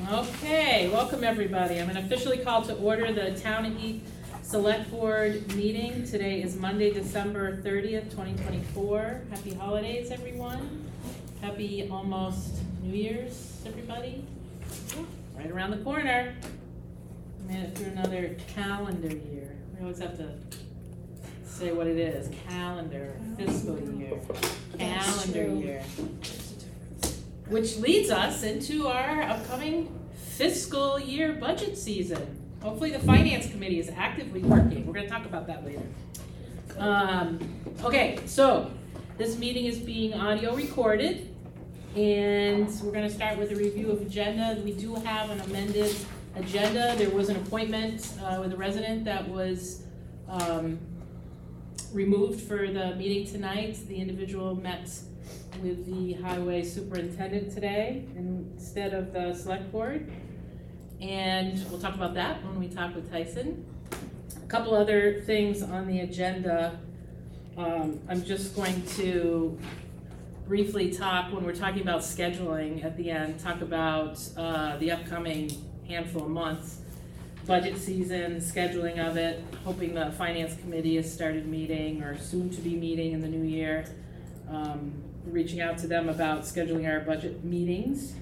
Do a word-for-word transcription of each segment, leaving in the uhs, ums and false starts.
Okay, welcome everybody. I'm going to officially call to order the Town of Heath Select Board meeting. Today is Monday, December thirtieth, twenty twenty-four. Happy holidays, everyone. Happy almost New Year's, everybody. Right around the corner. We made it through another calendar year. We always have to say what it is. Calendar, fiscal year, calendar year. Which leads us into our upcoming fiscal year budget season. Hopefully the Finance Committee is actively working. We're going to talk about that later. Um, okay, so this meeting is being audio recorded, and we're going to start with a review of agenda. We do have an amended agenda. There was an appointment uh, with a resident that was um, removed for the meeting tonight. The individual met with the highway superintendent today instead of the select board. And we'll talk about that when we talk with Tyson. A couple other things on the agenda. Um, I'm just going to briefly talk, when we're talking about scheduling at the end, talk about uh, the upcoming handful of months, budget season, scheduling of it, hoping the Finance Committee has started meeting or soon to be meeting in the new year. Um, reaching out to them about scheduling our budget meetings,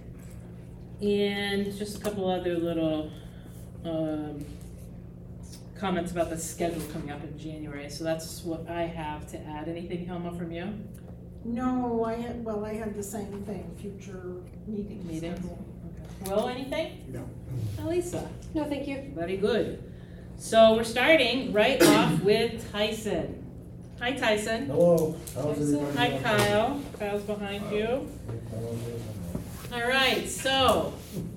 and just a couple other little um, comments about the schedule coming up in January. So that's what I have to add. Anything, Helma, from you? No, I had, well, I had the same thing, future meetings. Meetings? Okay. Will, anything? No. Elisa? No, thank you. Very good. So we're starting right off with Tyson. Hi, Tyson. Hello. How's everybody? Hi, doing? Kyle. Kyle's behind you. All right, so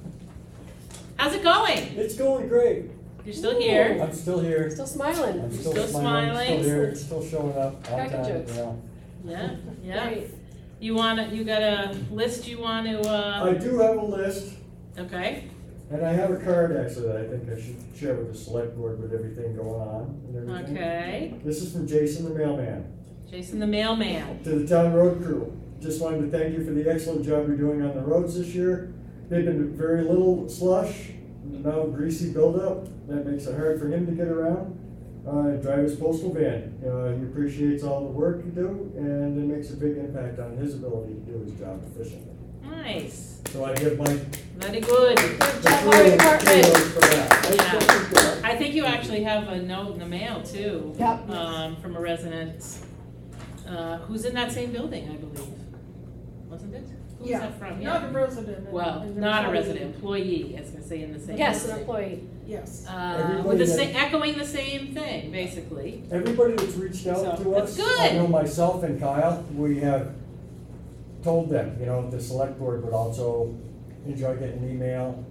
how's it going? It's going great. You're still here. I'm still here. Still smiling. I'm Still still, smiling. Still here. Still showing up on Cracking time. jokes. Yeah. Yeah, yeah. Great. You wanna? You got a list you want to? I Uh, do have a list, okay. and I have a card actually that I think I should share with the select board with everything going on and everything. Okay. This is from Jason the mailman. Jason the mailman. To the town road crew, just wanted to thank you for the excellent job you're doing on the roads this year. They've been very little slush, now greasy buildup. That makes it hard for him to get around. Uh, drive his postal van. Uh, he appreciates all the work you do, and it makes a big impact on his ability to do his job efficiently. Nice. So I give my Very good. Good the job, highway kudos- department. kudos for that. Yeah. I think you actually have a note in the mail too. Yep. Um, from a resident uh, who's in that same building, I believe. Wasn't it? Who's Yeah, that from? not Yeah. a resident. Well, and not a there's resident, employee, I was gonna say in the same. Yes, an building. employee. Yes. Uh, Everybody with the that- same, echoing the same thing, basically. Everybody that's reached out So, to that's us, good. I know myself and Kyle, we have told them, you know, the select board would also enjoy getting an email.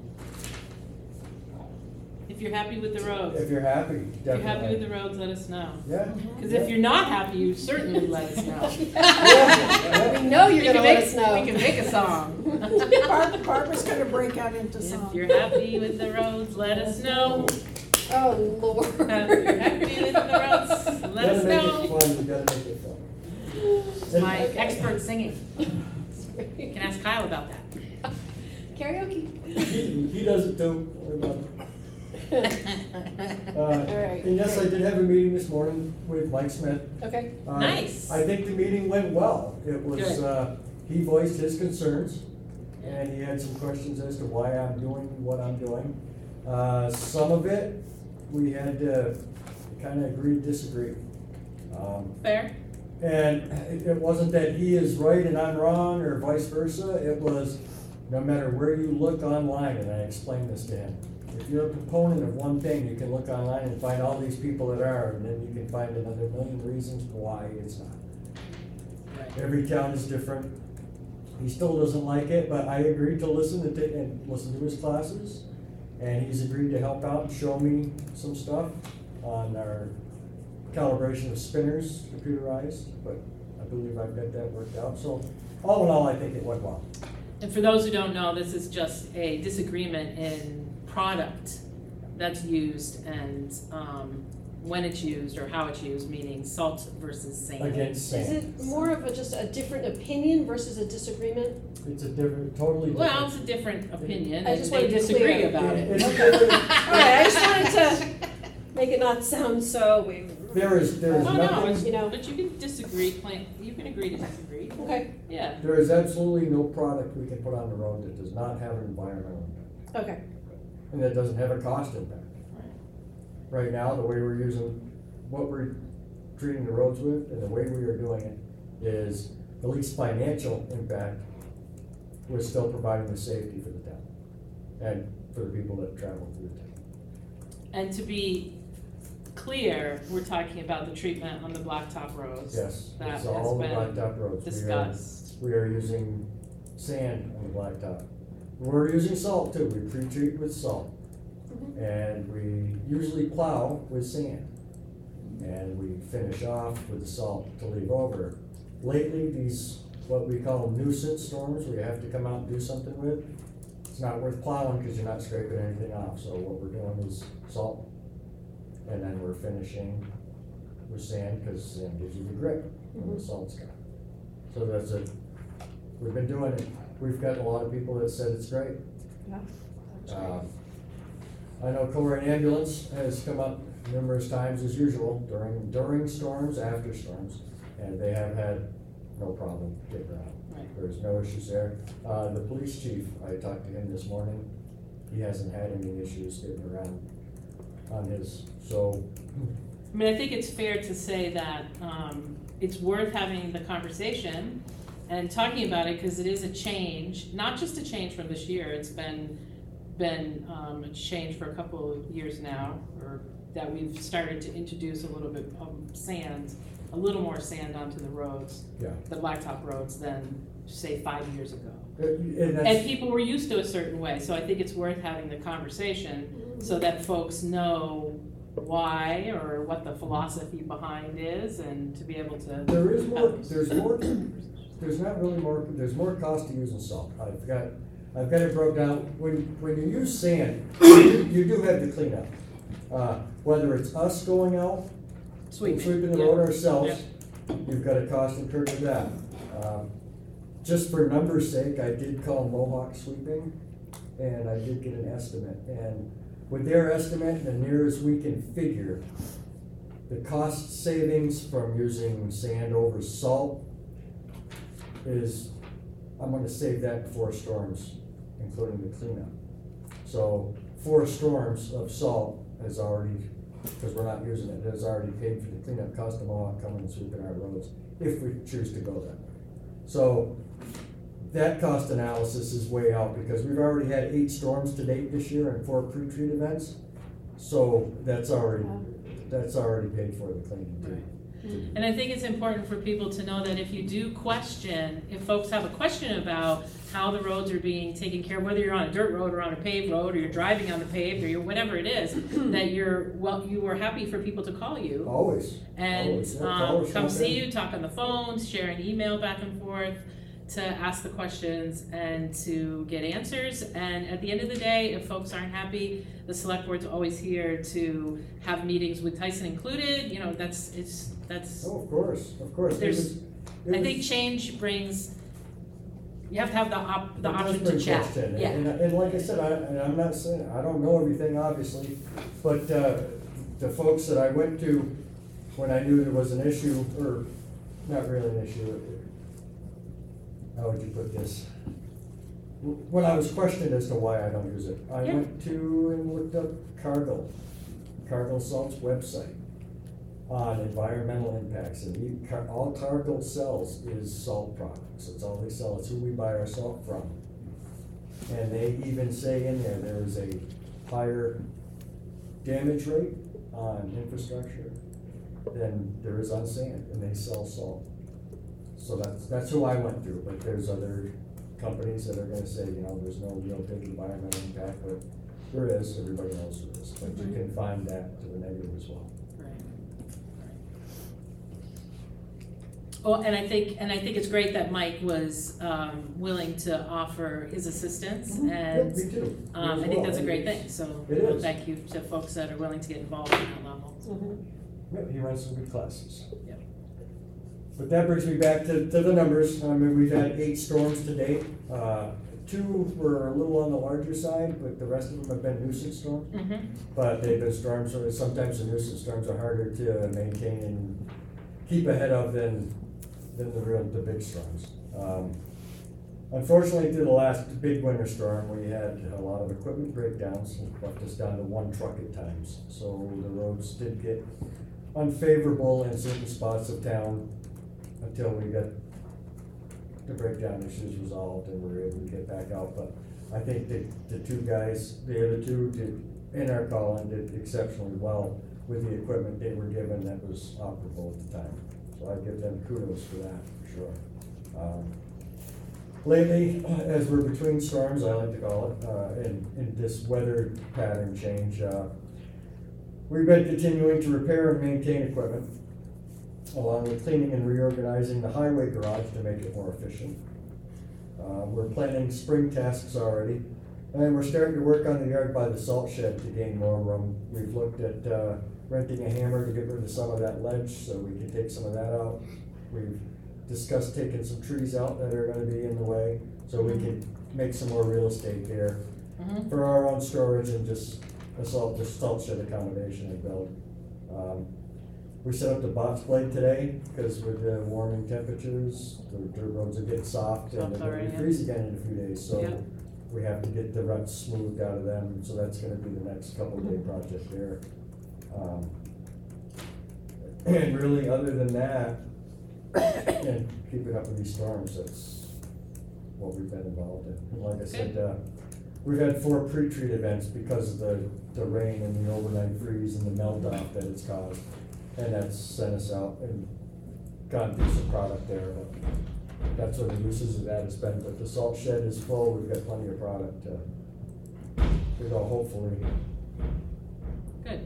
If you're happy with the roads. If you're happy, If you're happy with definitely. the roads, let us know. Yeah. Because if you're not happy, you certainly let us know. Yeah. We know you're We gonna can let make- us know. We can make a song. Barb- Barbara's gonna break out into song. If you're happy with the roads, let us know. Oh, Lord. If you're happy with the roads, let us Gotta make it know. fun, you gotta make it fun. It's my Okay. expert singing. You can ask Kyle about that. Karaoke. He, he does it too. Worry about it. Uh, right, And yes, I great. did have a meeting this morning with Mike Smith. Okay. Uh, Nice. I think the meeting went well. It was, Good. uh, he voiced his concerns, and he had some questions as to why I'm doing what I'm doing. Uh, some of it, we had to kind of agree to disagree. Um, Fair? And it, it wasn't that he is right and I'm wrong, or vice versa. It was no matter where you look online, and I explained this to him. If you're a proponent of one thing, you can look online and find all these people that are, and then you can find another million reasons why it's not. Right. Every town is different. He still doesn't like it, but I agreed to listen and, ta- and listen to his classes, and he's agreed to help out and show me some stuff on our calibration of spinners computerized, but I believe I've got that worked out. So all in all, I think it went well. And for those who don't know, this is just a disagreement in product that's used, and um, when it's used or how it's used, meaning salt versus sand. Against Is sand. it more of a, just a different opinion versus a disagreement? It's a different, totally different. Well, it's a different opinion, I and just they wanted to be disagree clear. about it. It's- All right, I just wanted to make it not sound so, we, There is, there is Oh, no, nothing, it's- you know. but you can disagree, plan, you can agree to disagree. okay, Yeah, there is absolutely no product we can put on the road that does not have an environmental impact. okay. And that doesn't have a cost impact. right. Right now, the way we're using, what we're treating the roads with, and the way we are doing it, is the least financial impact. We're still providing the safety for the town, and for the people that travel through the town. And to be clear, we're talking about the treatment on the blacktop roads. Yes, That it's has all the been blacktop roads. We are- discussed. We are using sand on the blacktop. We're using salt too, we pre-treat with salt. Mhm. And we usually plow with sand. And we finish off with the salt to leave over. Lately, these, what we call nuisance storms, where you have to come out and do something with, it's not worth plowing because you're not scraping anything off, so what we're doing is salt. And then we're finishing with sand, because sand gives you the grip, and the Mhm. salt's got. So that's it. We've been doing it, we've got a lot of people that said it's great. Yeah. Um, I know Corey Ambulance has come up numerous times as usual during, during storms, after storms, and they have had no problem getting around. Right. There's no issues there. Uh, the police chief, I talked to him this morning, he hasn't had any issues getting around on his, so. I mean, I think it's fair to say that, um, it's worth having the conversation and talking about it, because it is a change, not just a change from this year, it's been, been, um, a change for a couple of years now, or that we've started to introduce a little bit of sand, a little more sand onto the roads, Yeah. the blacktop roads, than, say, five years ago. Uh, And And that's, people were used to a certain way, so I think it's worth having the conversation so that folks know why or what the philosophy behind is, and to be able to. there is more, have- there's more, there's not really more, there's more cost to using salt. I've got, I've got it broke down, when, when you use sand, you, you do have to clean up. Uh, whether it's us going out, Sweeping, sweeping the yeah. road ourselves, you've got a cost incurred with that. Um, Just for numbers' sake, I did call Mohawk Sweeping, and I did get an estimate, and with their estimate, the nearest we can figure, the cost savings from using sand over salt is, I'm gonna save that before storms, including the cleanup. So, four storms of salt has already, because we're not using it, has already paid for the cleanup cost of Mohawk coming and sweeping our roads, if we choose to go that way. So, that cost analysis is way out, because we've already had eight storms to date this year and four pre-treat events. So, that's already, that's already paid for the cleaning too. And I think it's important for people to know that if you do question, if folks have a question about how the roads are being taken care of, whether you're on a dirt road or on a paved road, or you're driving on the paved, or you're whatever it is, that you're, well, you are happy for people to call you. Always. And Always, yeah, call um, or come stop see in. you, talk on the phone, share an email back and forth, to ask the questions and to get answers. And at the end of the day, if folks aren't happy, the select board's always here to have meetings with Tyson included. You know, that's, it's, that's, Oh, of course, of course. It There's- was- it I was- think change brings, you have to have the op, the it does option to bring chat. question. Yeah. And, and like I said, I, and I'm not saying, I don't know everything, obviously, but, uh, the folks that I went to when I knew there was an issue, or not really an issue, how would you put this? When I was questioned as to why I don't use it, I Yeah. went to and looked up Cargill, Cargill Salt's website on environmental impacts, and you, Car- all Cargill sells is salt products. It's all they sell. It's who we buy our salt from. And they even say in there, there is a higher damage rate on infrastructure than there is on sand, and they sell salt. So that's, that's who I went through, but there's other companies that are gonna say, you know, there's no real big environmental impact, but there is, everybody knows there is, but you can find that to the negative as well. Right. Oh, and I think, and I think it's great that Mike was, um, willing to offer his assistance, Mhm. and, Yeah, me too. Me um, as I think well. that's a great thing, so, It you know, is. thank you to folks that are willing to get involved in that level. Mhm. Yeah, he runs some good classes. Yep. But that brings me back to, to the numbers. I mean, we've had eight storms to date. Uh, two were a little on the larger side, but the rest of them have been nuisance storms. Mm-hmm. But they've been storms, so sometimes the nuisance storms are harder to maintain and keep ahead of than, than the real, the big storms. Um, Unfortunately, through the last big winter storm, we had a lot of equipment breakdowns, and left us down to one truck at times. So the roads did get unfavorable in certain spots of town until we got the breakdown issues resolved and we were able to get back out. But I think the, the two guys, the other two did, in our calling, did exceptionally well with the equipment they were given that was operable at the time. So I give them kudos for that, for sure. Um, Lately, as we're between storms, I like to call it, uh, in, in this weather pattern change, uh, we've been continuing to repair and maintain equipment, along with cleaning and reorganizing the highway garage to make it more efficient. Uh, we're planning spring tasks already, and we're starting to work on the yard by the salt shed to gain more room. We've looked at uh, renting a hammer to get rid of some of that ledge so we can take some of that out. We've discussed taking some trees out that are gonna be in the way, so we can make some more real estate there Mm-hmm. for our own storage and just a salt, just salt shed accommodation and build. Um, we set up the box blade today, because with the warming temperatures, the dirt roads are getting soft and Soft they're gonna already, be yeah. freeze again in a few days, so Yep. we have to get the ruts smoothed out of them, so that's gonna be the next couple of day project there. Um, And really, other than that, and keeping up with these storms, that's what we've been involved in. And like I said, uh, we've had four pre-treat events because of the, the rain and the overnight freeze and the melt off that it's caused. And that's sent us out and gone through some product there, but that's what the uses of that has been. But the salt shed is full, we've got plenty of product to, to go, hopefully. Good.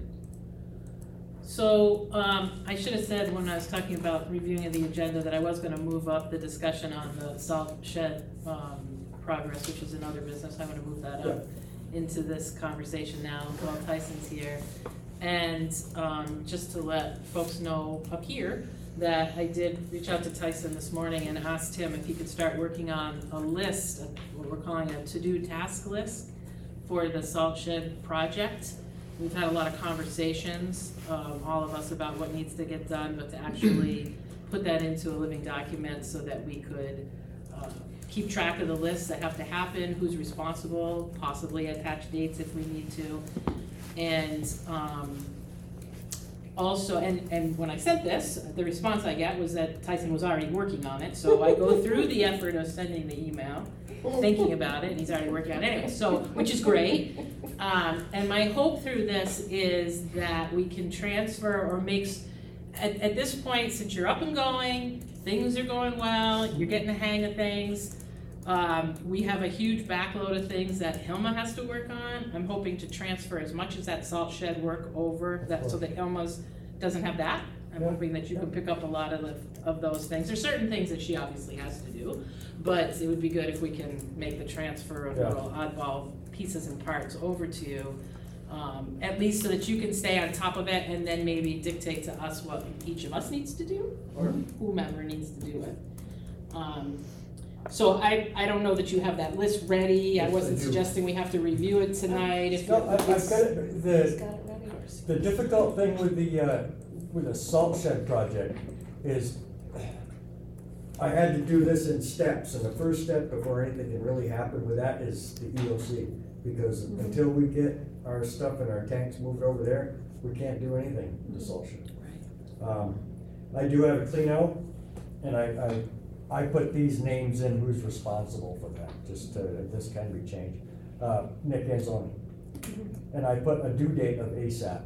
So, um, I should have said when I was talking about reviewing of the agenda that I was gonna move up the discussion on the salt shed, um, progress, which is another business. I'm gonna move that up into this conversation now while Tyson's here. And, um, just to let folks know up here that I did reach out to Tyson this morning and asked him if he could start working on a list, of what we're calling a to-do task list for the salt shed project. We've had a lot of conversations, um, all of us, about what needs to get done, but to actually put that into a living document so that we could uh, keep track of the lists that have to happen, who's responsible, possibly attach dates if we need to. And um, also, and, and when I sent this, the response I got was that Tyson was already working on it, so I go through the effort of sending the email, thinking about it, and he's already working on it anyway, so, which is great. Um, and my hope through this is that we can transfer or make, s- at, at this point, since you're up and going, things are going well, you're getting the hang of things, um, we have a huge backload of things that Hilma has to work on. I'm hoping to transfer as much as that salt shed work over, that, so that Hilma's doesn't have that. I'm Yeah. hoping that you can pick up a lot of the, of those things. There's certain things that she obviously has to do, but it would be good if we can make the transfer of Yeah. little oddball pieces and parts over to you. Um, at least so that you can stay on top of it and then maybe dictate to us what each of us needs to do, or whomever needs to do it. Um, so I, I don't know that you have that list ready. I Yes, I wasn't do. suggesting we have to review it tonight. If No, I- I've it's- got it, He's the, got it ready. the difficult thing with the, uh, with the salt shed project is I had to do this in steps, and the first step before anything can really happen with that is the E O C. Because until we get our stuff and our tanks moved over there, we can't do anything with the salt shed. Um, I do have a clean out, and I, I, I put these names in who's responsible for that, just to, this can be changed. Uh, Nick Anzoni. And I put a due date of ASAP.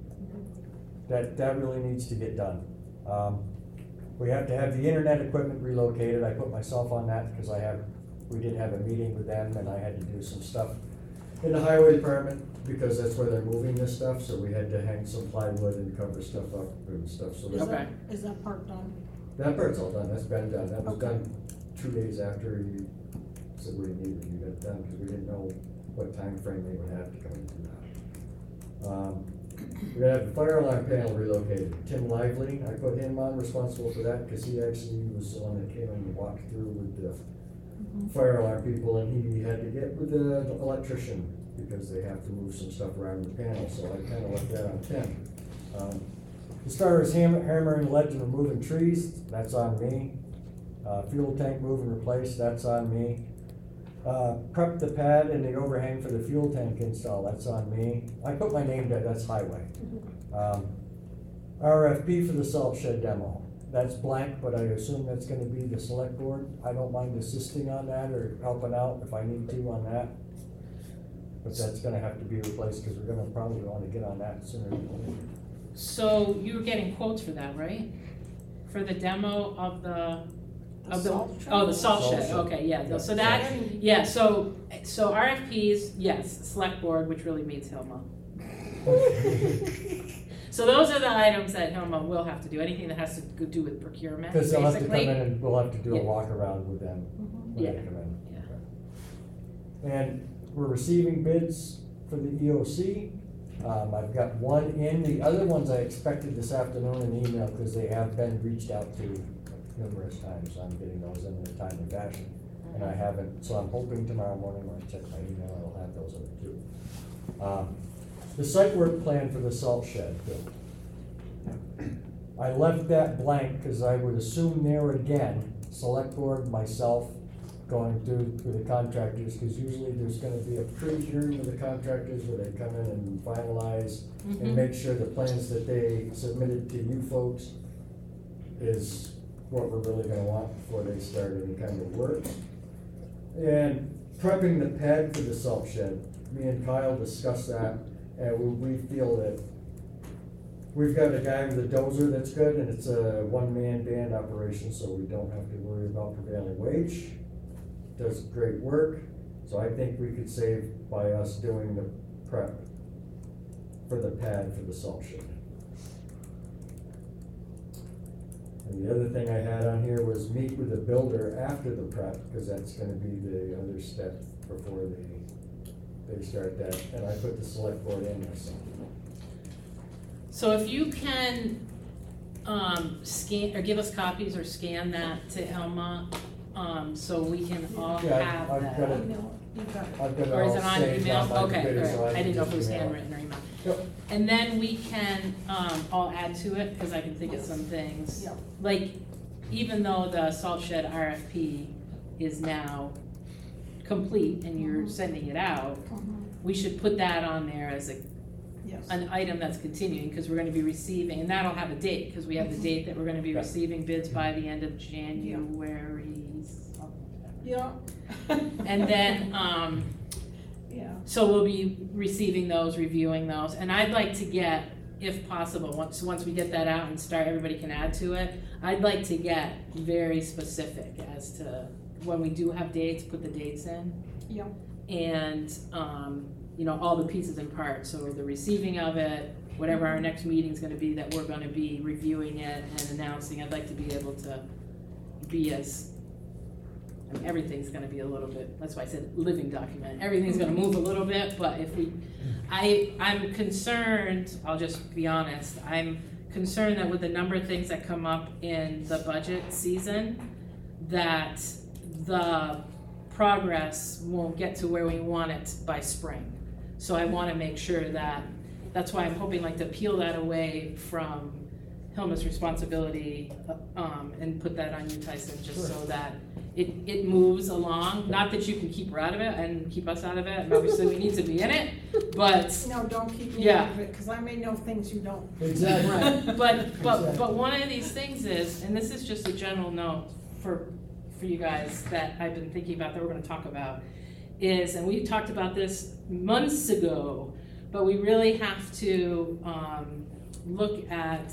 That, that really needs to get done. Um, we have to have the internet equipment relocated. I put myself on that because I have, we did have a meeting with them and I had to do some stuff in the highway department because that's where they're moving this stuff, so we had to hang some plywood and cover stuff up and stuff, so Is that's, Okay. that, is that part done? That part's all done, that's been done, that was Okay. done two days after he said what he needed, we got it done, because we didn't know what time frame they would have to come and do that. Um, We're gonna have the fire alarm panel relocated. Tim Lively, I put him on responsible for that, because he actually was the one that came and walked through with the fire alarm people, and he had to get with the electrician, because they have to move some stuff around the panel, so I kinda left that on Tim. Um, As far as ham- hammering ledge and removing trees, that's on me. Uh, fuel tank move and replace, that's on me. Uh, prep the pad and the overhang for the fuel tank install, that's on me. I put my name there, that's highway. Um, R F P for the salt shed demo, that's blank, but I assume that's gonna be the select board. I don't mind assisting on that or helping out if I need to on that. But that's gonna have to be replaced, cause we're gonna probably wanna get on that sooner than later. So you were getting quotes for that, right? For the demo of the, The of the, salt shed? oh, the salt Salt shed, shed. okay, yeah, Yeah. so that, So- yeah, so, so R F Ps, yes, select board, which really means Hilma. So those are the items that Hilma will have to do, anything that has to go- do with procurement, Cause they'll have to come in basically. and we'll have to do a Yeah. walk around with them Mhm. when they Yeah. come in. Yeah. And we're receiving bids for the E O C. Um, I've got one in, the other ones I expected this afternoon in email, cause they have been reached out to numerous times, I'm getting those in a timely fashion. And I haven't, so I'm hoping tomorrow morning when I check my email, I'll have those other two. Um, the site work plan for the salt shed, Bill. I left that blank, cause I would assume there again, select board, myself, going through with the contractors, cause usually there's gonna be a pre-hearing with the contractors where they come in and finalize Mhm. and make sure the plans that they submitted to you folks is what we're really gonna want before they start any kind of work. And prepping the pad for the salt shed, me and Kyle discussed that, and we, we feel that we've got a guy with a dozer that's good, and it's a one-man band operation, so we don't have to worry about prevailing wage. Does great work, so I think we could save by us doing the prep for the pad for the salt shed. And the other thing I had on here was meet with the builder after the prep, because that's gonna be the other step before they, they start that, and I put the select board in this. So if you can, um, scan, or give us copies or scan that to Hilma, um, so we can all Yeah, have I've that. got it. Email it. You got it. I've got it Or is all it on saved email? on my Okay, computer, good. so I can didn't know if it just was email handwritten or email. Yep. And then we can, um, all add to it, cause I can think of some things. Yeah. Like, even though the salt shed R F P is now complete and you're Mhm. sending it out, Mhm. we should put that on there as a, Yes. an item that's continuing, cause we're gonna be receiving, and that'll have a date, cause we have the date that we're gonna be Yeah. receiving bids by the end of January. Yeah. And then, um, Yeah. so we'll be receiving those, reviewing those, and I'd like to get, if possible, once, once we get that out and start, everybody can add to it, I'd like to get very specific as to when we do have dates, put the dates in. Yeah. And, um, you know, all the pieces and parts, so the receiving of it, whatever our next meeting's gonna be, that we're gonna be reviewing it and announcing, I'd like to be able to be as, I mean, everything's gonna be a little bit, that's why I said living document, everything's gonna move a little bit, but if we, I, I'm concerned, I'll just be honest, I'm concerned that with the number of things that come up in the budget season, that the progress won't get to where we want it by spring. So I wanna make sure that, that's why I'm hoping like to peel that away from Hilma's responsibility, um, and put that on you, Tyson, just so that it, it moves along. Not that you can keep her out of it and keep us out of it, and obviously we need to be in it, but, No, don't keep me Yeah. out of it, cause I may know things you don't. Exactly. right, but, but, Exactly. but one of these things is, and this is just a general note for, for you guys that I've been thinking about, that we're gonna talk about, is, and we talked about this months ago, but we really have to, um, look at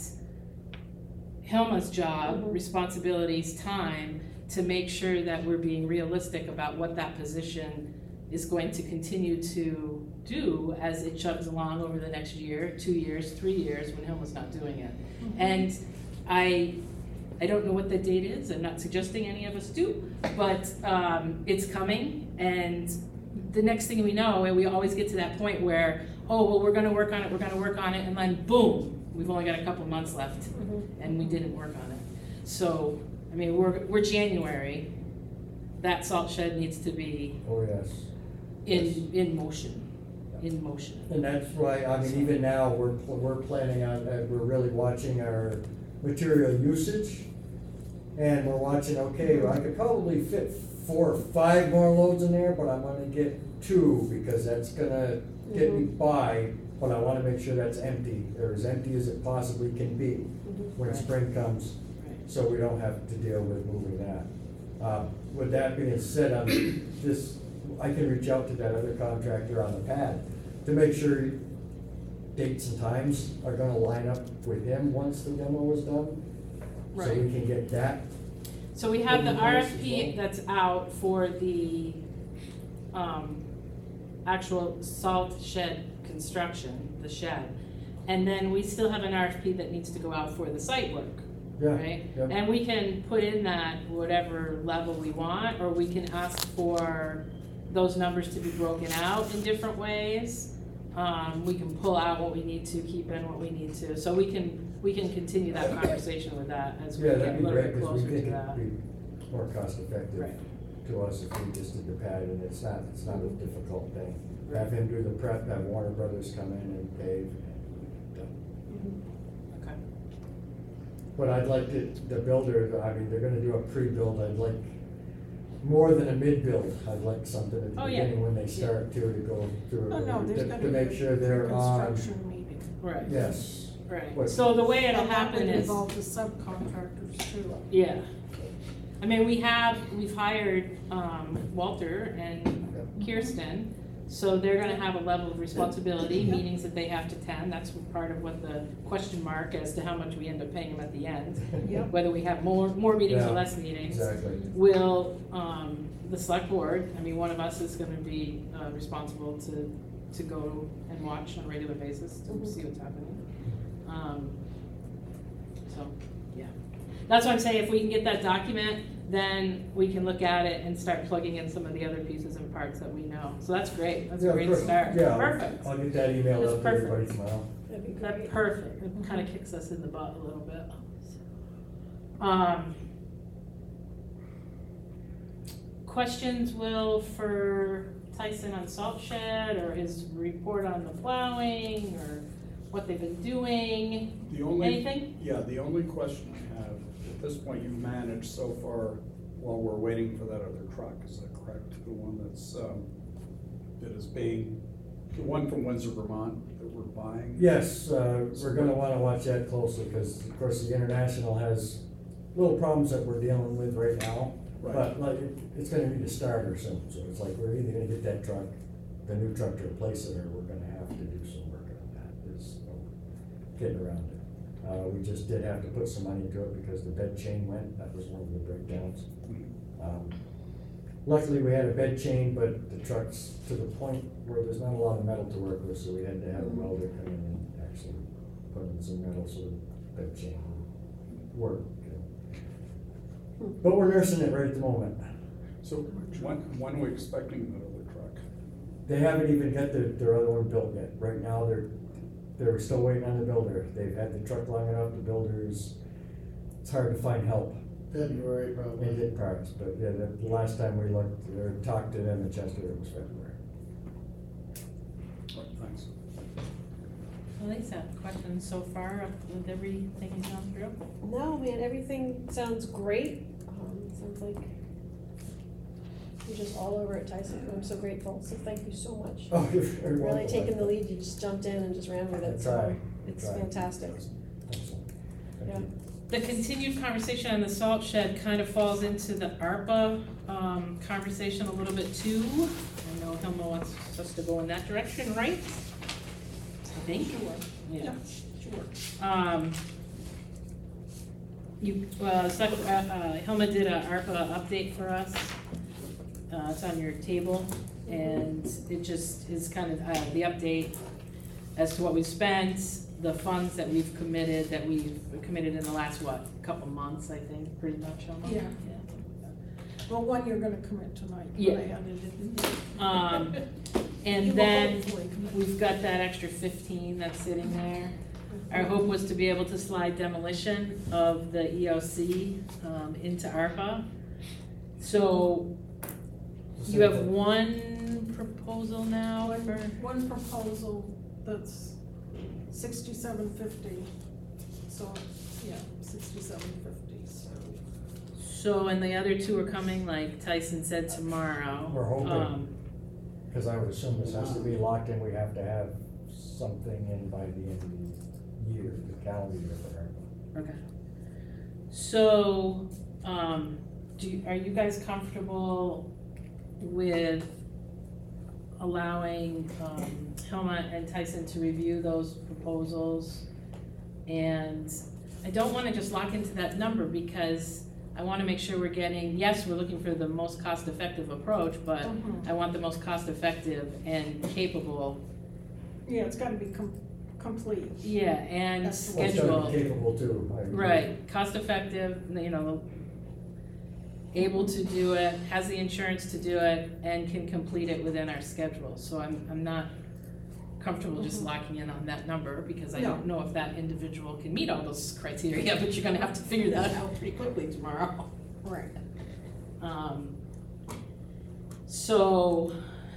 Hilma's job, Mhm. responsibilities, time, to make sure that we're being realistic about what that position is going to continue to do as it chugs along over the next year, two years, three years, when Hilma's not doing it. And I, I don't know what the date is, I'm not suggesting any of us do, but, um, it's coming, and the next thing we know, and we always get to that point where, oh, well, we're gonna work on it, we're gonna work on it, and then boom, we've only got a couple months left, Mhm. and we didn't work on it. So, I mean, we're, we're January, that salt shed needs to be Oh, yes. in, in motion, in motion. And that's why, I mean, even now, we're, we're planning on, uh, we're really watching our material usage. And we're watching, okay, I could probably fit four or five more loads in there, but I'm gonna get two, because that's gonna get me by. But I wanna make sure that's empty, or as empty as it possibly can be when Right. spring comes, Right. so we don't have to deal with moving that. Uh, With that being said, on this, I can reach out to that other contractor on the pad to make sure dates and times are gonna line up with him once the demo is done. So we Right. can get that. So we have the Open R place F as P well. that's out for the, um, actual salt shed construction, the shed. And then we still have an R F P that needs to go out for the site work, Yeah, right? yeah. And we can put in that whatever level we want, or we can ask for those numbers to be broken out in different ways. Um, we can pull out what we need to, keep in what we need to, so we can, we can continue that conversation with that as we Yeah, get that'd a be little great, bit because we closer to think that. it'd be more cost effective Right. to us if we just did the pad, and it's not, it's not a difficult thing. Right. Have him do the prep, have Warner Brothers come in and pave, and done. Okay. But I'd like to, the builder, I mean, they're gonna do a pre-build, I'd like more than a mid-build, I'd like something at the Oh, yeah. beginning when they start to, to go through. Oh, no, there's to- gonna To be make a sure they're on, construction meeting. Right. yes. Right. What- So the way it'll And that happen would is, involve the subcontractors too. yeah. I mean, we have, we've hired, um, Walter and Kirsten, so they're gonna have a level of responsibility, meetings that they have to attend. That's part of what the question mark as to how much we end up paying them at the end. Yep. Whether we have more, more meetings or Yeah, less meetings. Exactly. Will, um, the select board, I mean, one of us is gonna be, uh, responsible to, to go and watch on a regular basis to Mhm. see what's happening. Um, so, yeah. That's why I'm saying if we can get that document, then we can look at it and start plugging in some of the other pieces and parts that we know. So that's great, that's Yeah, a of great course. start. Yeah, I'll- Perfect. I'll get that email That's out to everybody perfect. tomorrow. That'd be That's great. perfect, it kinda kicks us in the butt a little bit. Um. Questions, Will, for Tyson on salt shed, or his report on the plowing, or what they've been doing? The only, Anything? yeah, the only question I have, at this point, you've managed so far while we're waiting for that other truck, is that correct? The one that's, um, that is being, the one from Windsor, Vermont that we're buying? Yes, uh, we're gonna wanna watch that closely, because of course the International has little problems that we're dealing with right now. Right. But like, it- it's gonna need a starter soon, so it's like, we're either gonna get that truck, the new truck to replace it, or we're gonna have to do some work on that, there's no getting around it. Uh, we just did have to put some money into it because the bed chain went, that was one of the breakdowns. Um, Luckily, we had a bed chain, but the truck's to the point where there's not a lot of metal to work with, so we had to have a welder come in and actually put in some metal so the bed chain would work. you know. But we're nursing it right at the moment. So when, when are we expecting the other truck? They haven't even got their, their other one built yet. Right now, they're, they're still waiting on the builder. They've had the truck long enough, the builders, it's hard to find help. February And probably. get parts, but yeah, the, the last time we looked, or talked to them in Chester, it was February. Right, thanks. Lisa, questions so far with everything gone through? No, man, everything sounds great. Um, sounds like you're just all over at Tyson. I'm so grateful, so thank you so much. Oh, you're very Really welcome. taking the lead, you just jumped in and just ran with it, so Try, it's try. fantastic. Excellent. Thank Yeah. you. The continued conversation on the salt shed kind of falls into the ARPA, um, conversation a little bit too. I know Hilma wants us to go in that direction, right? I think. Sure. Yeah, sure. Um, you, uh, sec- uh, uh, Hilma did a ARPA update for us. Uh, it's on your table, and it just is kind of, uh, the update as to what we spent, the funds that we've committed, that we've committed in the last, what, couple months, I think, pretty much almost. Yeah. Well, one you're gonna commit tonight. but Yeah. I added it in here. Um, You And will then hopefully commit. we've got that extra fifteen that's sitting there. Our hope was to be able to slide demolition of the E O C um, into ARPA. So you have one proposal now One, for, one proposal that's sixty-seven fifty, so, yeah, sixty-seven fifty, so. so, and the other two are coming, like Tyson said, tomorrow. We're hoping. Um, Because I would assume this has to be locked in, we have to have something in by the end of the year, the calendar year for her. Okay. So, um, do, you- are you guys comfortable with allowing, um, Hilma and Tyson to review those proposals? And I don't wanna just lock into that number because I wanna make sure we're getting, yes, we're looking for the most cost-effective approach, but Mhm. I want the most cost-effective and capable, Yeah, it's gotta be com- complete. yeah, and That's the Well, it's gotta scheduled. be capable too. I agree. Right, cost effective, you know, able to do it, has the insurance to do it, and can complete it within our schedule. So I'm, I'm not comfortable just Mhm. locking in on that number, because I No. don't know if that individual can meet all those criteria, but you're gonna have to figure that out pretty quickly tomorrow. Right. Um, so,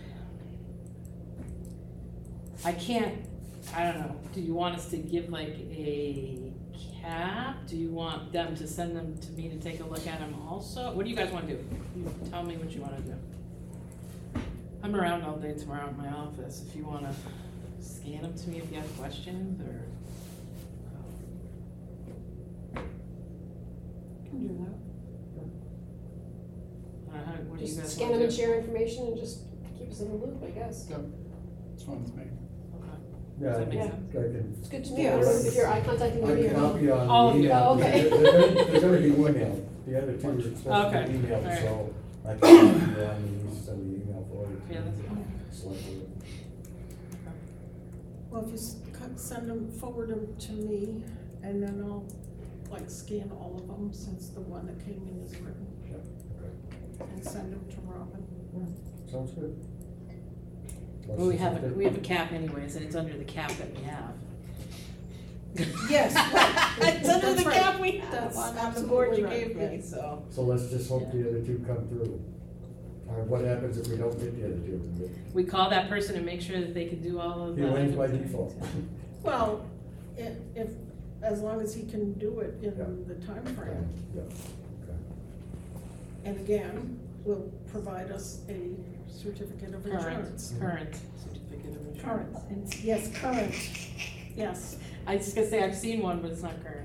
I can't, I don't know, do you want us to give like a cap? Do you want them to send them to me to take a look at them also? What do you guys wanna do? You tell me what you wanna do. I'm around all day tomorrow in my office, if you wanna scan them to me if you have questions, or. Can do that. I don't know, how- what do you Just guys scan wanna them and do? share information and just keep us in the loop, I guess. It's fine with me. Okay. Yeah, Does I that make can, sense? I can, It's good to Yeah. know if you're eye contacting I me can or. copy on Oh, the email. oh, okay. They're, they're, they're gonna be emailed, the other two are supposed to Okay, be emailed, alright. so I can copy you on these, send the email for you. Yeah, that's fine. Select it. Well, if you s- cut- send them, forward them to me, and then I'll, like, scan all of them, since the one that came in is written, Yep, okay. and send them to Robin. Sounds good. Well, we have, a we have a cap anyways, and it's under the cap that we have. Yes, right. It's under That's the right. cap we have That's on on the board you absolutely gave right, me, yes. so. So let's just hope the other two come through. All right, what happens if we don't get the other two? We call that person and make sure that they can do all of He the. wins by default. Well, if, if, as long as he can do it in Yeah. the timeframe. Yeah, okay. And again, will provide us a certificate of Current, insurance. current certificate of insurance. Current, and- yes, current, yes. I was just gonna say, I've seen one, but it's not current.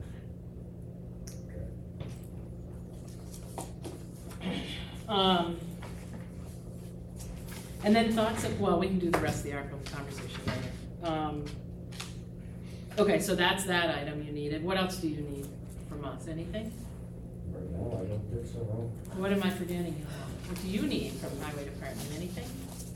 Okay. Um, and then thoughts of, well, we can do the rest of the ARPA conversation later. Um, okay, so that's that item you needed. What else do you need from us? Anything? Right now, I don't think so, no. What am I forgetting? What do you need from the highway department? Anything?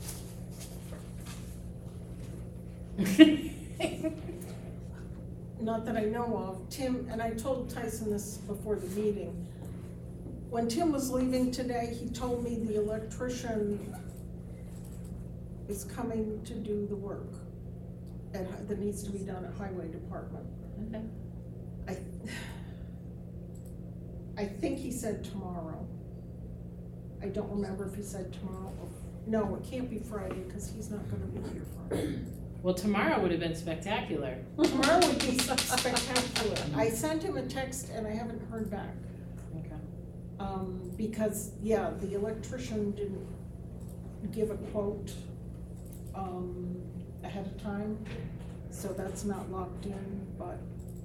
Not that I know of. Tim, and I told Tyson this before the meeting. When Tim was leaving today, he told me the electrician is coming to do the work at, hi- that needs to be done at Highway Department. Okay. I, I think he said tomorrow. I don't remember if he said tomorrow or, no, it can't be Friday, cause he's not gonna be here Friday. Well, tomorrow would have been spectacular. Tomorrow would be spectacular. I sent him a text and I haven't heard back. Okay. Um, because, yeah, the electrician didn't give a quote, um, ahead of time, so that's not locked in, but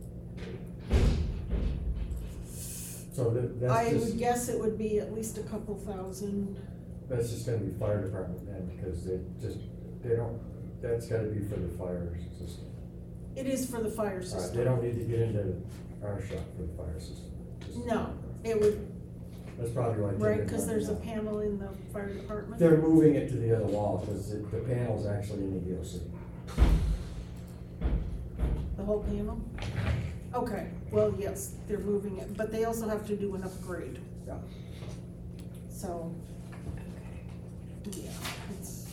So that, I that's would just, guess it would be at least a couple thousand. that's just gonna be fire department then, because they just, they don't, that's gotta be for the fire system. It is for the fire All right, system. they don't need to get into our shop for the fire system. Just- No, it would, That's probably why. they right, didn't cause want there's it a out. panel in the fire department. They're moving it to the other wall, cause the, the panel's actually in the E O C. The whole panel? Okay, well, yes, they're moving it, but they also have to do an upgrade. Yeah. So, yeah, it's,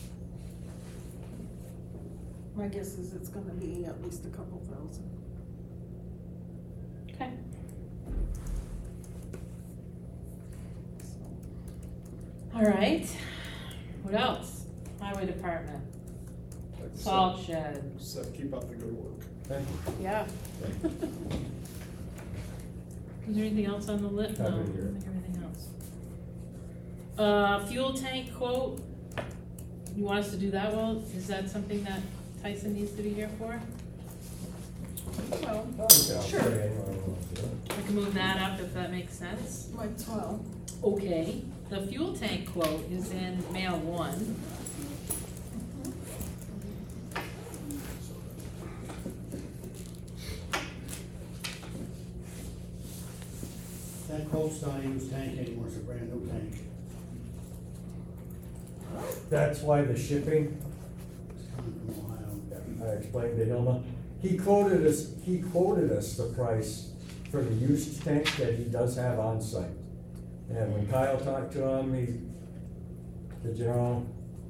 my guess is it's gonna be at least a couple thousand. Okay. All right, what else? Highway department, Like I said- salt shed. So keep up the good work. Thank you. Yeah. Is there anything else on the list? No, I Happy to hear it. think everything else. Uh, fuel tank quote, you want us to do that, Will? Is that something that Tyson needs to be here for? Well, Okay, I'll Sure. say anyone who wants to do it. I can move that up if that makes sense. might as well. Okay, the fuel tank quote is in mail one. That quote's not a used tank anymore, it's a brand new tank. That's why the shipping, It's coming from Ohio. I explained to Hilma, he quoted us, he quoted us the price for the used tank that he does have on site. And when Kyle talked to him, he, the general,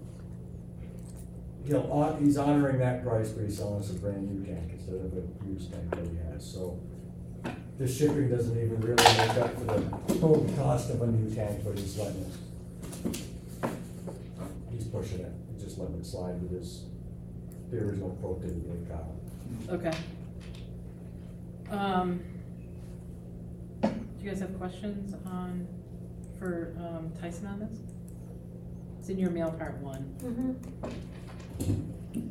he'll, hon- he's honoring that price, but he's selling us a brand new tank instead of a used tank that he has, so. The shipping doesn't even really make up for the total cost of a new tank, but he's letting it. He's pushing it, he's just letting it slide with his, the original quote that he gave Kyle. Okay. Um, do you guys have questions on, for, um, Tyson on this? It's in your mail part one. Mm-hmm.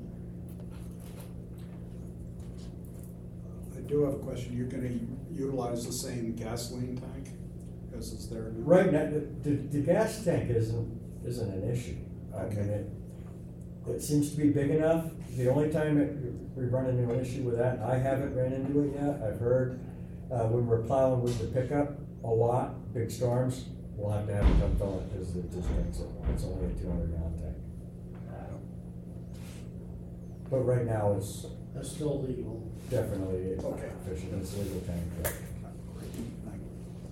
I do have a question. You're gonna utilize the same gasoline tank as is there now? Right now, the, the, the gas tank isn't, isn't an issue. I mean, it, it seems to be big enough. The only time it, we run into an issue with that, I haven't ran into it yet, I've heard, uh, when we're plowing with the pickup a lot, big storms, we'll have to have it come fill it, because it just drinks it. It's only a two hundred gallon tank. But right now, it's That's still legal. definitely Okay. efficient, it's a legal tank. yeah. Thank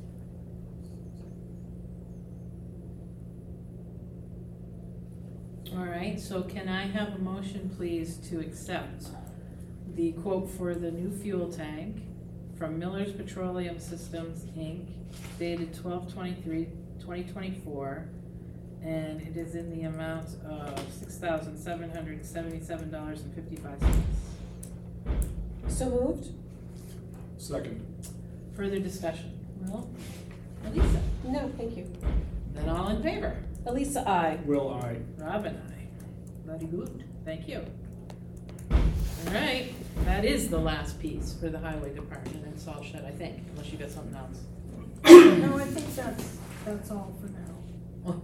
you. All right, so can I have a motion, please, to accept the quote for the new fuel tank from Miller's Petroleum Systems, Incorporated, dated twelve twenty-three, twenty twenty-four, and it is in the amount of six thousand seven hundred seventy-seven dollars and fifty-five cents. So moved? Second. Further discussion? Well, Elisa, No, thank you. then all in favor? Elisa, I. Will I? Rob and I. Very good, thank you. All right, that is the last piece for the highway department and salt shed, I think, unless you got something else. No, I think that's, that's all for now.